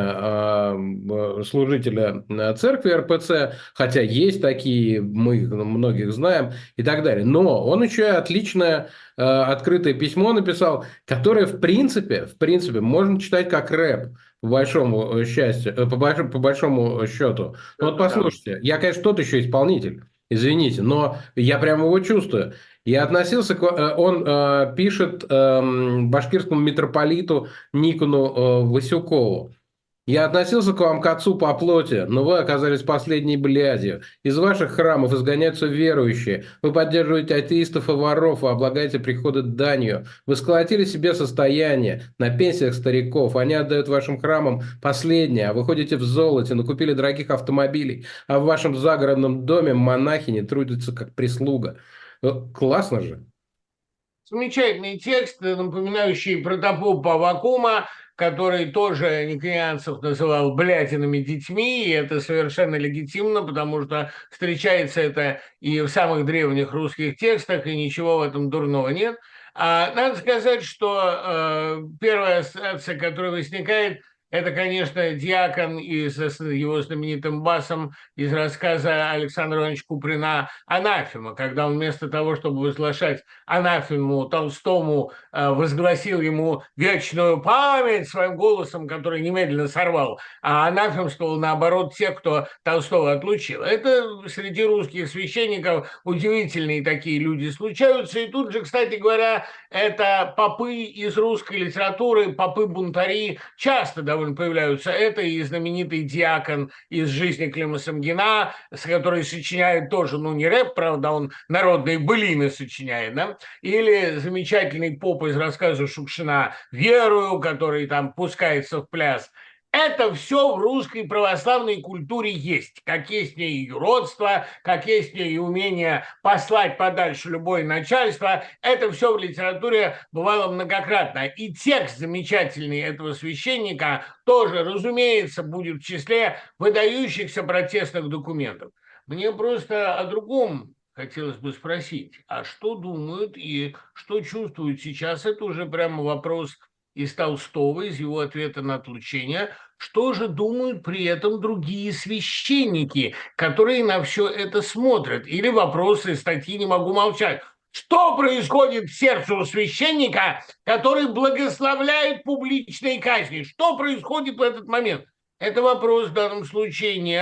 служителя церкви эр пэ цэ, хотя есть такие, мы их многих знаем и так далее. Но он еще и отличное открытое письмо написал, которое в принципе, в принципе можно читать как рэп, по большому счастью, по большому, по большому счету. Ну, вот послушайте, я, конечно, тот еще исполнитель, извините, но я прямо его чувствую. Я относился к... Он э, пишет э, башкирскому митрополиту Никону э, Васюкову. «Я относился к вам, к отцу по плоти, но вы оказались последней блядью. Из ваших храмов изгоняются верующие. Вы поддерживаете атеистов и воров, вы облагаете приходы данью. Вы сколотили себе состояние на пенсиях стариков. Они отдают вашим храмам последнее, а вы ходите в золоте, накупили дорогих автомобилей, а в вашем загородном доме монахини трудятся как прислуга». Классно же. Замечательный текст, напоминающий протопопа Аввакума, который тоже никонианцев называл блядиными детьми, и это совершенно легитимно, потому что встречается это и в самых древних русских текстах, и ничего в этом дурного нет. А надо сказать, что э, первая ассоциация, которая возникает, это, конечно, диакон из его знаменитым басом из рассказа Александра Ивановича Куприна «Анафема», когда он вместо того, чтобы возглашать анафему Толстому, возгласил ему вечную память своим голосом, который немедленно сорвал, а анафемствовал, наоборот, тех, кто Толстого отлучил. Это среди русских священников удивительные такие люди случаются. И тут же, кстати говоря, это попы из русской литературы, попы-бунтари часто довольно появляются. Это и знаменитый диакон из жизни Клима Самгина, с которой сочиняет тоже, ну, не рэп, правда, он народные былины сочиняет, да? Или замечательный поп из рассказа Шукшина «Верую», который там пускается в пляс. Это все в русской православной культуре есть. Как есть в ней и юродство, как есть в ней и умение послать подальше любое начальство. Это все в литературе бывало многократно. И текст замечательный этого священника тоже, разумеется, будет в числе выдающихся протестных документов. Мне просто о другом хотелось бы спросить. А что думают и что чувствуют сейчас? Это уже прямо вопрос из Толстого, из его ответа на отлучение. Что же думают при этом другие священники, которые на все это смотрят? Или вопросы из статьи «Не могу молчать». Что происходит в сердце у священника, который благословляет публичные казни? Что происходит в этот момент? Это вопрос в данном случае не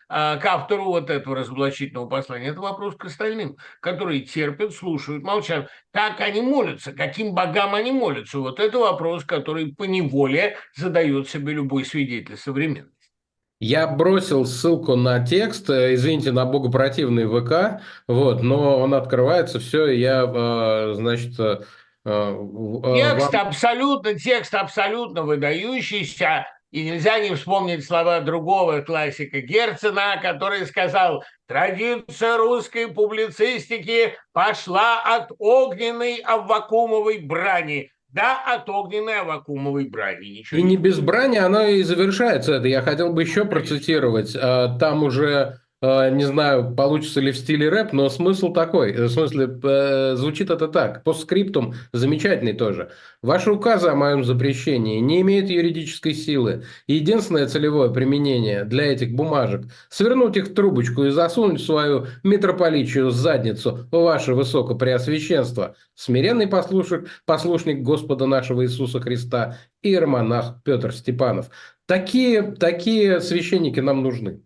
а, к автору вот этого разоблачительного послания. Это вопрос к остальным, которые терпят, слушают, молчат. Как они молятся, каким богам они молятся? Вот это вопрос, который поневоле задает себе любой свидетель современности. Я бросил ссылку на текст, э, извините, на богопротивный ВК, вот, но он открывается, все, я, э, значит, э, э, Текст вам... абсолютно, текст абсолютно выдающийся, и нельзя не вспомнить слова другого классика Герцена, который сказал: «Традиция русской публицистики пошла от огненной Аввакумовой брани». Да, от огненной Аввакумовой брани. Ничего И не не без брани оно и завершается это. Я хотел бы еще процитировать. А, Там уже, а, не знаю, получится ли в стиле рэп, но смысл такой. В смысле, э, звучит это так. Постскриптум замечательный тоже. Ваши указы о моем запрещении не имеют юридической силы. Единственное целевое применение для этих бумажек – свернуть их в трубочку и засунуть в свою митрополичью задницу, ваше высокопреосвященство, смиренный послушник, послушник Господа нашего Иисуса Христа, иеромонах Петр Степанов. Такие, такие священники нам нужны.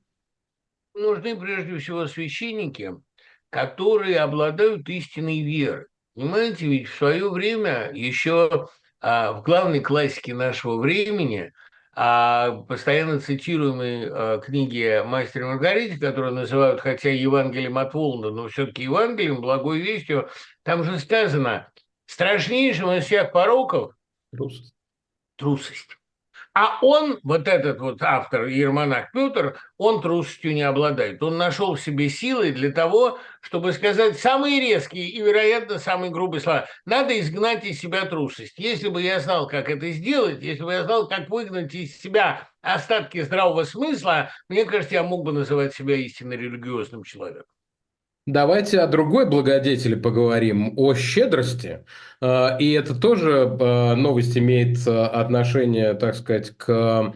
Нужны прежде всего священники, которые обладают истинной верой. Понимаете, ведь в свое время еще а, в главной классике нашего времени, а, постоянно цитируемой а, книге «Мастер и Маргарита», которую называют, хотя Евангелием от Воланда, но все-таки Евангелием, благой вестью, там же сказано: страшнейшим из всех пороков Трусость. трусость. А он, вот этот вот автор, иеромонах Петр, он трусостью не обладает. Он нашел в себе силы для того, чтобы сказать самые резкие и, вероятно, самые грубые слова. Надо изгнать из себя трусость. Если бы я знал, как это сделать, если бы я знал, как выгнать из себя остатки здравого смысла, мне кажется, я мог бы называть себя истинно религиозным человеком. Давайте о другой благодетели поговорим, о щедрости. А, И это тоже а, новость имеет а, отношение, так сказать, к,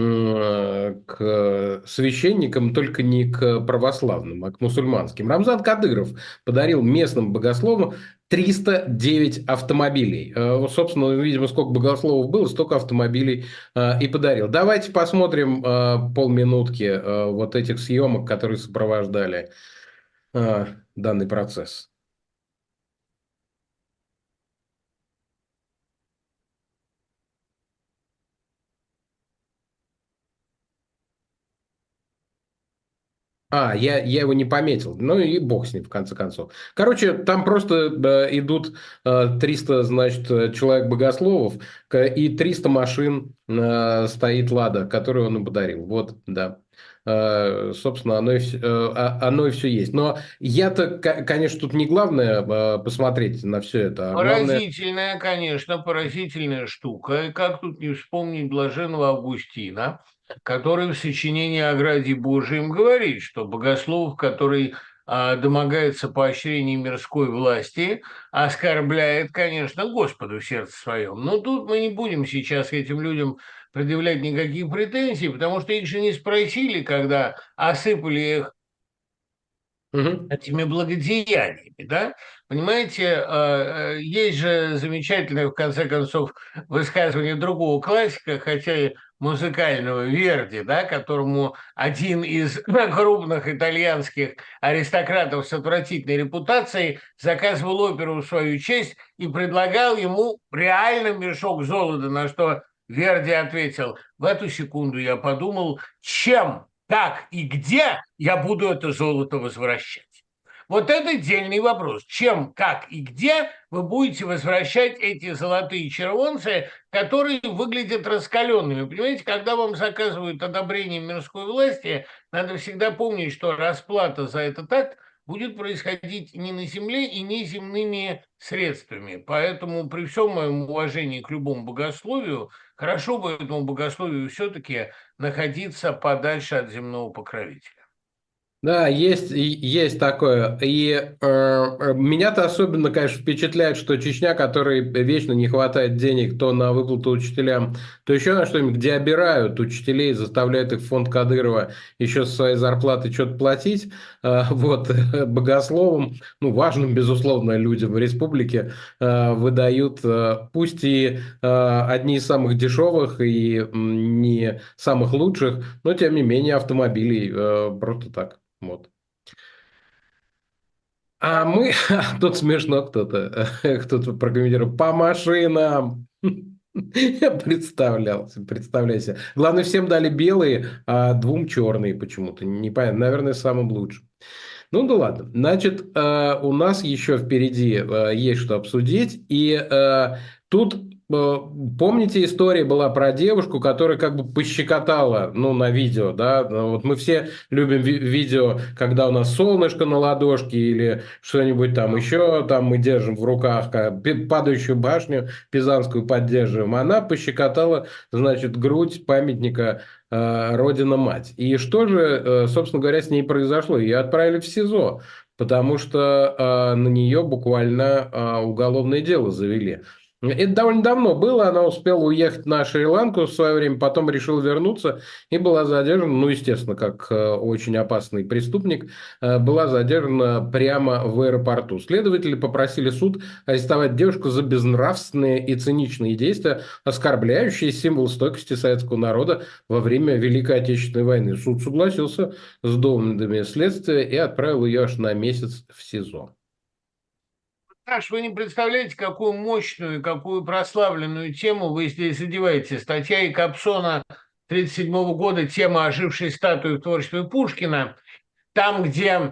м, к священникам, только не к православным, а к мусульманским. Рамзан Кадыров подарил местным богословам триста девять автомобилей. А, Собственно, видимо, сколько богословов было, столько автомобилей а, и подарил. Давайте посмотрим а, полминутки а, вот этих съемок, которые сопровождали а, данный процесс. А, я, я его не пометил. Ну и бог с ним, в конце концов. Короче, там просто э, идут э, триста, значит, э, человек-богословов к- и триста машин э, стоит «Лада», которую он им подарил. Вот, да. Э, собственно, оно и, вс- э, а- оно и все есть. Но я-то, к- конечно, тут не главное э, посмотреть на все это, а главное... Поразительная, конечно, поразительная штука. И как тут не вспомнить блаженного Августина, который в сочинении о Граде Божием говорит, что богослов, который а, домогается поощрения мирской власти, оскорбляет, конечно, Господа в сердце своем. Но тут мы не будем сейчас этим людям предъявлять никаких претензий, потому что их же не спросили, когда осыпали их Мгм. этими благодеяниями, да? Понимаете, э, э, есть же замечательное, в конце концов, высказывание другого классика, хотя и музыкального, Верди, да, которому один из крупных итальянских аристократов с отвратительной репутацией заказывал оперу в свою честь и предлагал ему реально мешок золота, на что Верди ответил: в эту секунду я подумал, чем, как и где я буду это золото возвращать. Вот это отдельный вопрос. Чем, как и где вы будете возвращать эти золотые червонцы, которые выглядят раскаленными. Понимаете, когда вам заказывают одобрение мирской власти, надо всегда помнить, что расплата за этот акт будет происходить не на земле и не земными средствами. Поэтому при всем моем уважении к любому богословию, хорошо бы этому богословию все-таки находиться подальше от земного покровителя. Да, есть, и- есть такое. И э, э, меня-то особенно, конечно, впечатляет, что Чечня, которой вечно не хватает денег то на выплату учителям, то еще на что-нибудь, где обирают учителей, заставляют их в фонд Кадырова еще со своей зарплаты что-то платить. Э, вот, богословам, ну, важным, безусловно, людям в республике э, выдают, э, пусть и э, одни из самых дешевых и м, не самых лучших, но, тем не менее, автомобилей э, просто так. Вот. А мы, тут смешно кто-то, кто-то прокомментировал, по машинам. Я представлялся, представляйся. Главное, всем дали белые, а двум черные почему-то. Непонятно, наверное, самым лучшим. Ну да ладно. Значит, э, у нас еще впереди э, есть что обсудить. И э, тут, э, помните, история была про девушку, которая как бы пощекотала, ну, на видео, да? Вот мы все любим ви- видео, когда у нас солнышко на ладошке или что-нибудь там еще, там мы держим в руках как пи- падающую башню Пизанскую поддерживаем. Она пощекотала, значит, грудь памятника э, Родина-мать. И что же, э, собственно говоря, с ней произошло? Ее отправили в СИЗО, потому что э, на нее буквально э, уголовное дело завели. Это довольно давно было, она успела уехать на Шри-Ланку в свое время, потом решила вернуться и была задержана, ну, естественно, как э, очень опасный преступник, э, была задержана прямо в аэропорту. Следователи попросили суд арестовать девушку за безнравственные и циничные действия, оскорбляющие символ стойкости советского народа во время Великой Отечественной войны. Суд согласился с доводами следствия и отправил ее аж на месяц в СИЗО. Саш, вы не представляете, какую мощную, какую прославленную тему вы здесь задеваете. Статья и Кобзона тридцать седьмого года, тема ожившей статуи в творчестве Пушкина, там, где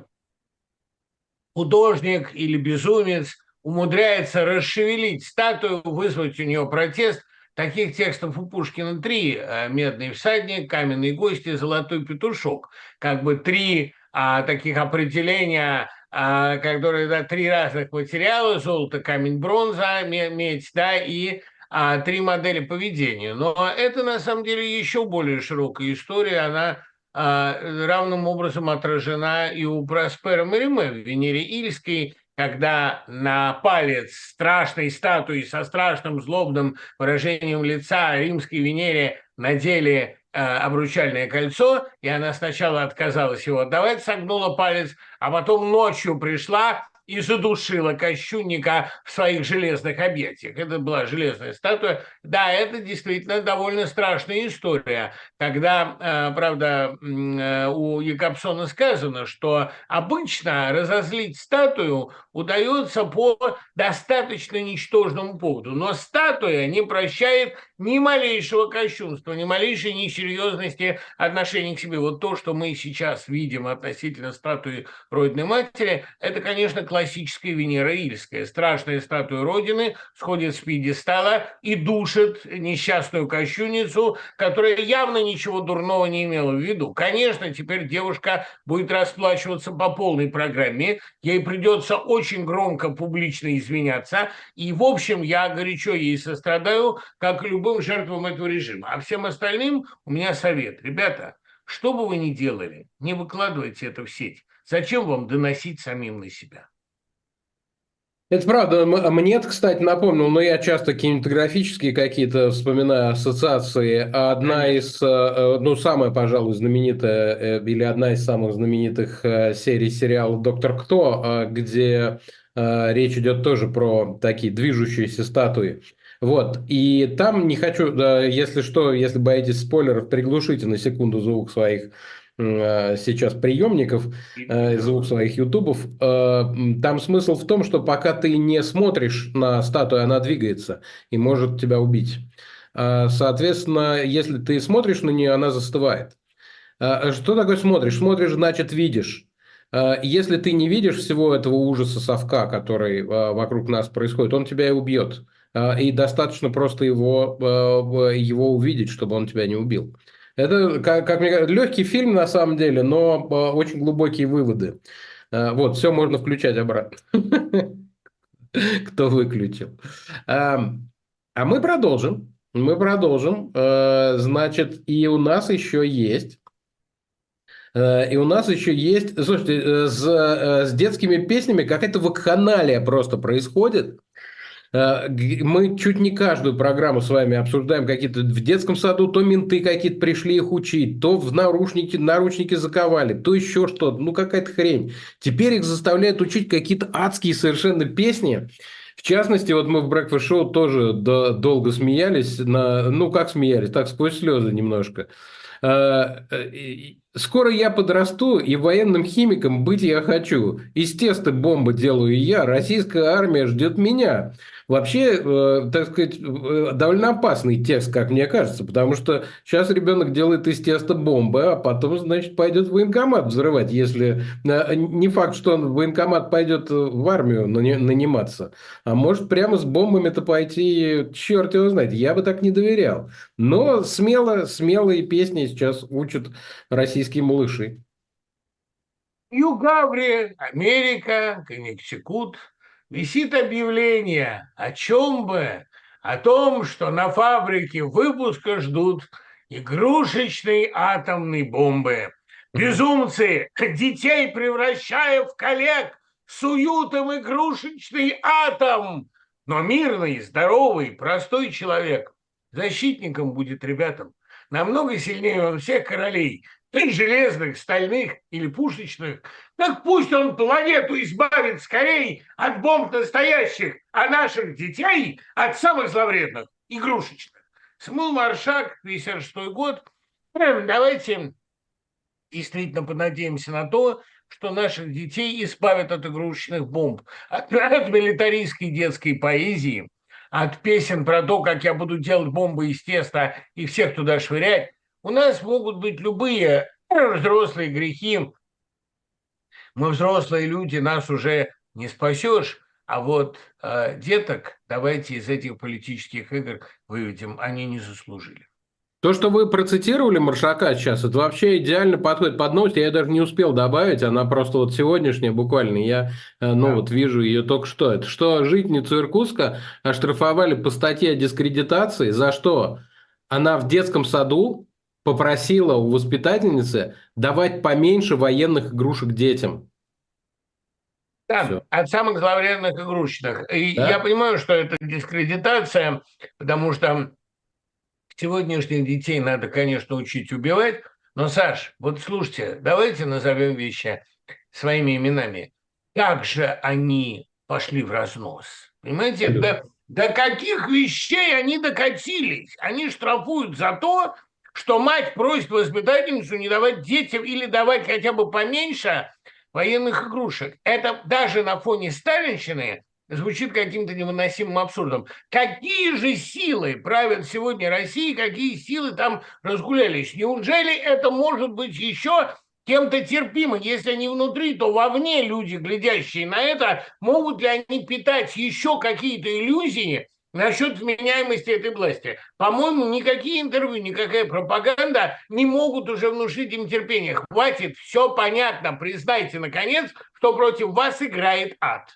художник или безумец умудряется расшевелить статую, вызвать у нее протест. Таких текстов у Пушкина три. «Медный всадник», «Каменные гости», «Золотой петушок». Как бы три а, таких определения, а, которые, да, три разных материала: золото, камень, бронза, медь, да, и а, три модели поведения. Но это на самом деле еще более широкая история, она а, равным образом отражена и у Проспера Мериме в «Венере Ильской», когда на палец страшной статуи со страшным злобным выражением лица римской Венере надели э, обручальное кольцо, и она сначала отказалась его отдавать, согнула палец, а потом ночью пришла и задушила кощунника в своих железных объятиях. Это была железная статуя. Да, это действительно довольно страшная история, когда, э, правда, э, у Якобсона сказано, что обычно разозлить статую удается по достаточно ничтожному поводу, но статуя не прощает ни малейшего кощунства, ни малейшей несерьезности отношения к себе. Вот то, что мы сейчас видим относительно статуи Родиной Матери, это, конечно, классическая Венера Ильская. Страшная статуя Родины сходит с пьедестала и душит несчастную кощунницу, которая явно ничего дурного не имела в виду. Конечно, теперь девушка будет расплачиваться по полной программе, ей придется очень громко публично извиняться, и, в общем, я горячо ей сострадаю, как и любым жертвам этого режима. А всем остальным у меня совет. Ребята, что бы вы ни делали, не выкладывайте это в сеть. Зачем вам доносить самим на себя? Это правда. М- Мне это, кстати, напомнил, но я часто кинематографические какие-то вспоминаю ассоциации. Одна из, э, э, ну, самая, пожалуй, знаменитая, э, или одна из самых знаменитых э, серий сериала «Доктор Кто», э, где э, речь идет тоже про такие движущиеся статуи. Вот. И там не хочу, да, если что, если боитесь спойлеров, приглушите на секунду звук своих э, сейчас приемников, э, звук своих ютубов. Э, Там смысл в том, что пока ты не смотришь на статую, она двигается и может тебя убить. Э, Соответственно, если ты смотришь на нее, она застывает. Э, Что такое смотришь? Смотришь, значит, видишь. Э, Если ты не видишь всего этого ужаса совка, который э, вокруг нас происходит, он тебя и убьет. Э, И достаточно просто его, э, его увидеть, чтобы он тебя не убил. Это, как, как мне кажется, легкий фильм на самом деле, но э, очень глубокие выводы. Э, Вот, все можно включать обратно. Кто выключил. А а мы продолжим. Мы продолжим. Э, Значит, и у нас еще есть Э, И у нас еще есть, слушайте, э, с, э, с детскими песнями какая-то вакханалия просто происходит. Э, г- Мы чуть не каждую программу с вами обсуждаем какие-то в детском саду, то менты какие-то пришли их учить, то в наручники, наручники заковали, то еще что-то, ну какая-то хрень. Теперь их заставляют учить какие-то адские совершенно песни. В частности, вот мы в Breakfast Show тоже до- долго смеялись, на, ну как смеялись, так сквозь слезы немножко. Э, э, и- Скоро я подрасту, и военным химиком быть я хочу. Из теста бомбы делаю я, российская армия ждет меня. Вообще, э, так сказать, э, довольно опасный текст, как мне кажется, потому что сейчас ребенок делает из теста бомбы, а потом, значит, пойдет в военкомат взрывать, если э, не факт, что он в военкомат пойдет в армию нани- наниматься, а может прямо с бомбами-то пойти, черт его знает, я бы так не доверял. Но смело, смелые песни сейчас учат российские малыши. В Нью-Гаври, Америка, Коннектикут, висит объявление о чем бы? О том, что на фабрике выпуска ждут игрушечной атомной бомбы. Безумцы, детей превращая в коллег, суют им игрушечный атом. Но мирный, здоровый, простой человек защитником будет ребятам намного сильнее всех королей, железных, стальных или пушечных, так пусть он планету избавит скорее от бомб настоящих, а наших детей от самых зловредных, игрушечных. Смыл Маршак, пятьдесят шестой год. Давайте действительно понадеемся на то, что наших детей избавят от игрушечных бомб, от, от милитаристской детской поэзии, от песен про то, как я буду делать бомбы из теста и всех туда швырять. У нас могут быть любые взрослые грехи. Мы взрослые люди, нас уже не спасешь. А вот э, деток давайте из этих политических игр выведем. Они не заслужили. То, что вы процитировали Маршака сейчас, это вообще идеально подходит под новость. Я даже не успел добавить, она просто вот сегодняшняя буквально. Я, э, ну Да. вот вижу ее только что. Это что жительницу Иркутска оштрафовали по статье о дискредитации. За что? Она в детском саду попросила у воспитательницы давать поменьше военных игрушек детям. Да, Все. от самых зловредных игрушечных. И Да? я понимаю, что это дискредитация, потому что сегодняшних детей надо, конечно, учить убивать. Но, Саш, вот слушайте, давайте назовем вещи своими именами. Как же они пошли в разнос? Понимаете, до, до каких вещей они докатились? Они штрафуют за то, что мать просит воспитательницу не давать детям или давать хотя бы поменьше военных игрушек. Это даже на фоне сталинщины звучит каким-то невыносимым абсурдом. Какие же силы правят сегодня Россией, какие силы там разгулялись? Неужели это может быть еще кем-то терпимо? Если они внутри, то вовне люди, глядящие на это, могут ли они питать еще какие-то иллюзии насчет вменяемости этой власти? По-моему, никакие интервью, никакая пропаганда не могут уже внушить им терпение. Хватит, все понятно, признайте, наконец, что против вас играет ад.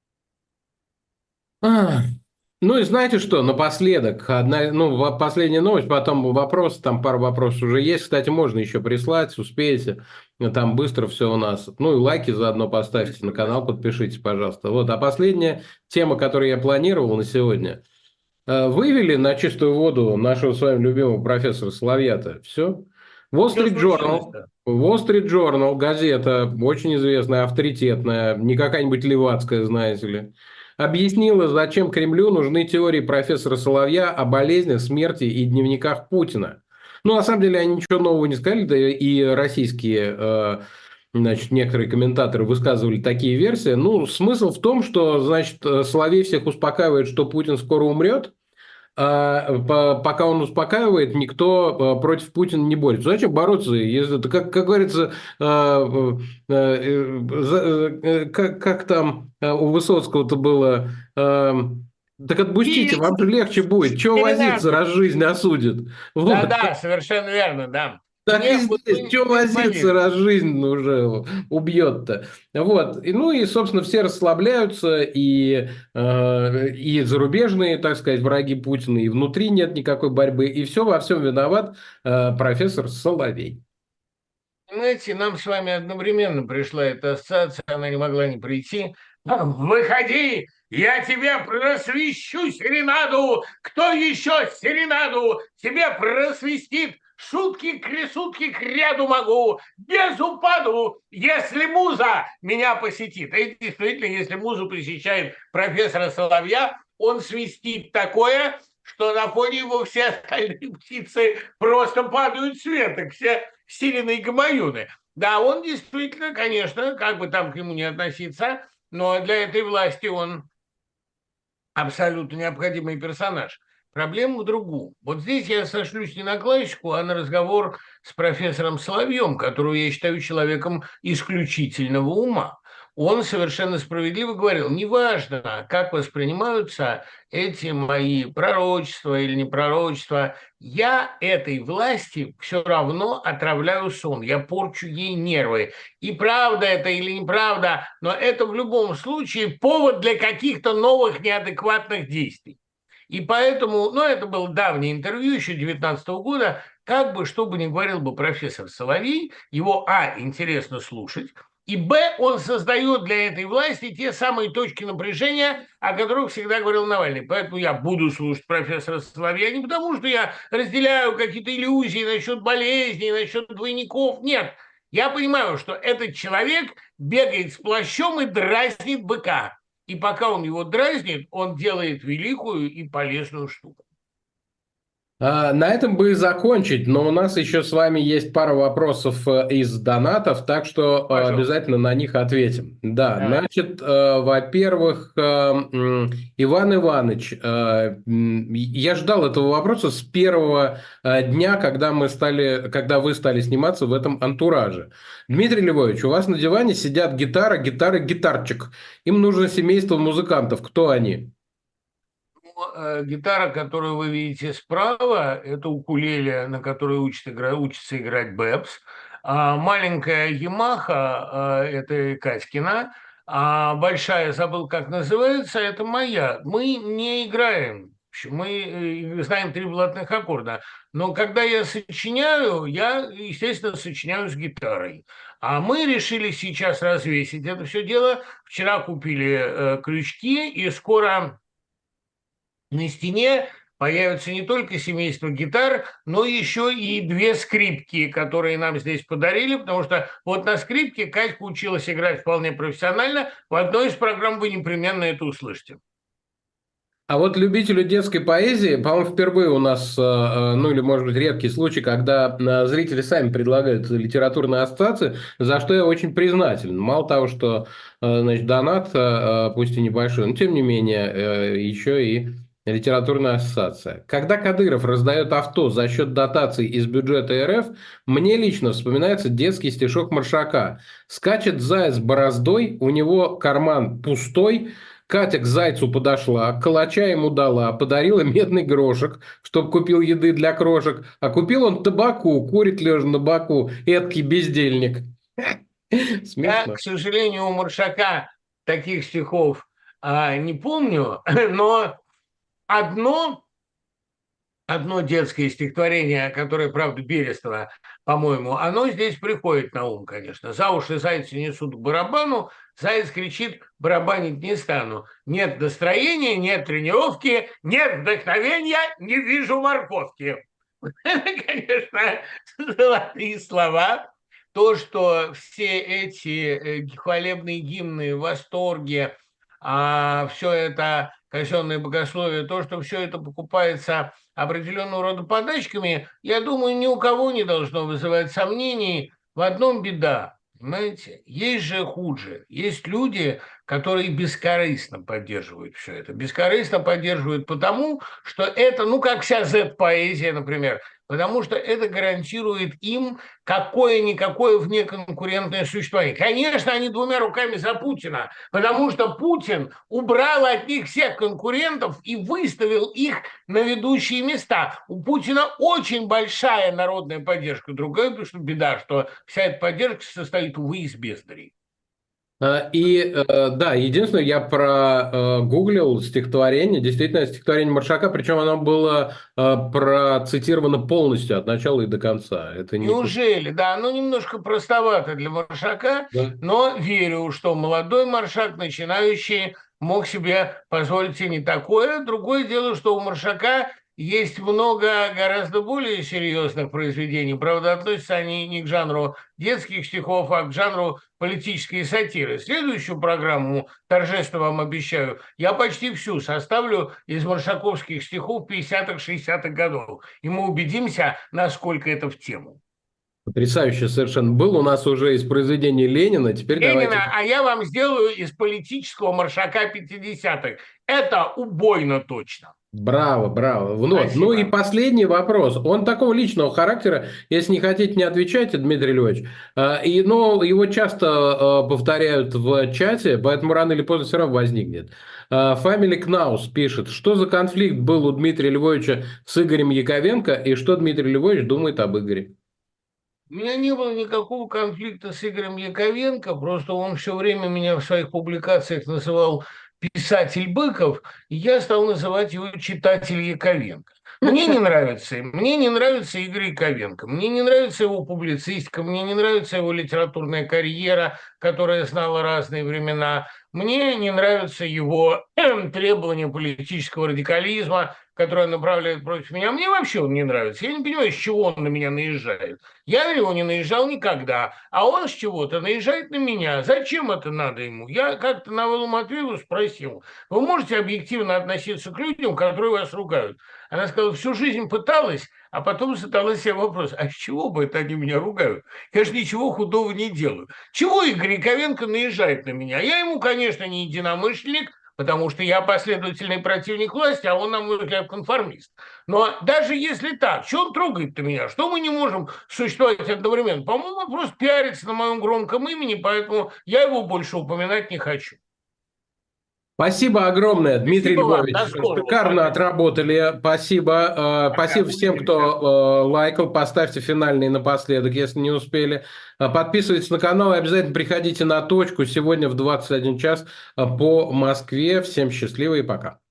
А, Ну и знаете что, напоследок, одна, ну, во- последняя новость, потом вопрос, там пару вопросов уже есть, кстати, можно еще прислать, успеете, там быстро все у нас. Ну и лайки заодно поставьте на канал, подпишитесь, пожалуйста. Вот, а последняя тема, которую я планировал на сегодня, Э, вывели на чистую воду нашего с вами любимого профессора Соловья-то, все. Wall Что Street Journal, случилось-то? Wall Street Journal, газета, очень известная, авторитетная, не какая-нибудь левацкая, знаете ли, объяснила, зачем Кремлю нужны теории профессора Соловья о болезнях, смерти и дневниках Путина. Ну, на самом деле, они ничего нового не сказали, да и российские, э, значит, некоторые комментаторы высказывали такие версии. Ну, смысл в том, что, значит, Соловей всех успокаивает, что Путин скоро умрет, а по- пока он успокаивает, никто э, против Путина не борется. Зачем бороться? Если это, как, как говорится, э, э, э, за- э, как, как там э, у Высоцкого-то было, э, так отпустите, вам же легче будет. Чего возиться, раз жизнь осудит? Вот. Да-да, совершенно верно, да. Так и Мне, вот здесь, вы, что вы возиться, поверите. раз жизнь уже убьет-то. Вот. И, ну и, собственно, все расслабляются, и, э, и зарубежные, так сказать, враги Путина, и внутри нет никакой борьбы, и все во всем виноват э, профессор Соловей. Знаете, нам с вами одновременно пришла эта ассоциация, она не могла не прийти. Выходи, я тебе просвещу серенаду. Кто еще серенаду тебе просвистит? Шутки, кресутки к ряду могу, без упаду, если муза меня посетит. И действительно, если музу посещает профессора Соловья, он свистит такое, что на фоне его все остальные птицы просто падают с веток, все сирены и гамаюны. Да, он действительно, конечно, как бы там к нему не относиться, но для этой власти он абсолютно необходимый персонаж. Проблема в другом. Вот здесь я сошлюсь не на классику, а на разговор с профессором Соловьем, которого я считаю человеком исключительного ума. Он совершенно справедливо говорил, неважно, как воспринимаются эти мои пророчества или не пророчества, я этой власти все равно отравляю сон, я порчу ей нервы. И правда это или неправда, но это в любом случае повод для каких-то новых неадекватных действий. И поэтому, ну, это было давнее интервью, еще девятнадцатого года, как бы, что бы ни говорил бы профессор Соловей, его, а, интересно слушать, и, б, он создает для этой власти те самые точки напряжения, о которых всегда говорил Навальный. Поэтому я буду слушать профессора Соловья не потому, что я разделяю какие-то иллюзии насчет болезней, насчет двойников, нет. Я понимаю, что этот человек бегает с плащом и дразнит быка. И пока он его дразнит, он делает великую и полезную штуку. А, На этом бы и закончить, но у нас еще с вами есть пара вопросов э, из донатов, так что э, Пожалуйста. обязательно на них ответим. Да, Давай. значит, э, во-первых, э, м, Иван Иванович, э, м, я ждал этого вопроса с первого э, дня, когда мы стали, когда вы стали сниматься в этом антураже. Дмитрий Львович, у вас на диване сидят гитара, гитары, гитарчик. Им нужно семейство музыкантов. Кто они? Э, Гитара, которую вы видите справа, это укулеле, на которой учит игра- учится играть Бэбс. А маленькая Ямаха, э, это Катькина. А большая, забыл, как называется, это моя. Мы не играем. В общем, мы э, знаем три блатных аккорда. Но когда я сочиняю, я, естественно, сочиняю с гитарой. А мы решили сейчас развесить это все дело. Вчера купили э, крючки, и скоро на стене появится не только семейство гитар, но еще и две скрипки, которые нам здесь подарили, потому что вот на скрипке Катька училась играть вполне профессионально. В одной из программ вы непременно это услышите. А вот любителю детской поэзии, по-моему, впервые у нас, э, э, ну или, может быть, редкий случай, когда э, зрители сами предлагают литературные ассоциации, за что я очень признателен. Мало того, что, э, значит, донат, э, пусть и небольшой, но тем не менее, э, еще и литературная ассоциация. Когда Кадыров раздает авто за счет дотаций из бюджета эр эф, мне лично вспоминается детский стишок Маршака. Скачет заяц бороздой, у него карман пустой, Катя к зайцу подошла, калача ему дала, подарила медный грошек, чтоб купил еды для крошек, а купил он табаку, курит лежа на боку, эдкий бездельник. Я, Смешно. к сожалению, у Маршака таких стихов а, не помню, но одно, одно детское стихотворение, которое, правда, Берестова, по-моему, оно здесь приходит на ум, конечно. За уши зайцы несут к барабану, заяц кричит, барабанить не стану. Нет настроения, нет тренировки, нет вдохновения, не вижу морковки. Это, конечно, золотые слова. То, что все эти хвалебные гимны, восторги, а все это казенное богословие, то, что все это покупается определенного рода подачками, я думаю, ни у кого не должно вызывать сомнений. В одном беда, понимаете? Есть же хуже. Есть люди, которые бескорыстно поддерживают все это. Бескорыстно поддерживают потому, что это, ну, как вся зет-поэзия, например, потому что это гарантирует им какое-никакое внеконкурентное существование. Конечно, они двумя руками за Путина, потому что Путин убрал от них всех конкурентов и выставил их на ведущие места. У Путина очень большая народная поддержка. Другая, потому что беда, что вся эта поддержка состоит, увы, из бездарей. Э, И э, да, единственное, я прогуглил стихотворение, действительно, стихотворение Маршака, причем оно было э, процитировано полностью от начала и до конца. Это не... Неужели? Да, оно немножко простовато для Маршака, Да. но верю, что молодой Маршак, начинающий, мог себе позволить и не такое. Другое дело, что у Маршака есть много гораздо более серьезных произведений. Правда, относятся они не к жанру детских стихов, а к жанру политической сатиры. Следующую программу, торжественно вам обещаю, я почти всю составлю из маршаковских стихов пятидесятых-шестидесятых годов. И мы убедимся, насколько это в тему. Потрясающе совершенно. Был у нас уже из произведения Ленина, теперь давайте... Ленина, а я вам сделаю из политического Маршака пятидесятых. Это убойно точно. Браво, браво. Вот. Спасибо. Ну и последний вопрос. Он такого личного характера, если не хотите, не отвечайте, Дмитрий Львович. А, И, но его часто а, повторяют в чате, поэтому рано или поздно все равно возникнет. А, Family Кнаус пишет, что за конфликт был у Дмитрия Львовича с Игорем Яковенко и что Дмитрий Львович думает об Игоре. У меня не было никакого конфликта с Игорем Яковенко, просто он все время меня в своих публикациях называл писатель Быков, и я стал называть его читатель Яковенко. Мне не нравится, мне не нравится Игорь Яковенко, мне не нравится его публицистика, мне не нравится его литературная карьера, которая знала разные времена, мне не нравятся его требования политического радикализма, которое направляет против меня. Мне вообще он не нравится. Я не понимаю, с чего он на меня наезжает. Я на него не наезжал никогда, а он с чего-то наезжает на меня. Зачем это надо ему? Я как-то Навалу Матвееву спросил, вы можете объективно относиться к людям, которые вас ругают? Она сказала, всю жизнь пыталась, а потом задала себе вопрос, а с чего бы это они меня ругают? Я же ничего худого не делаю. Чего Игорь Яковенко наезжает на меня? Я ему, конечно, не единомышленник, потому что я последовательный противник власти, а он, на мой взгляд, конформист. Но даже если так, что он трогает-то меня? Что мы не можем существовать одновременно? По-моему, он просто пиарится на моем громком имени, поэтому я его больше упоминать не хочу. Спасибо огромное, Дмитрий Спасибо вам, Львович. до скорого. Шикарно отработали. Спасибо. Э, Спасибо всем, кто э, лайкал. Поставьте финальный напоследок, если не успели. Э, Подписывайтесь на канал и обязательно приходите на точку сегодня в двадцать один час э, по Москве. Всем счастливо и пока.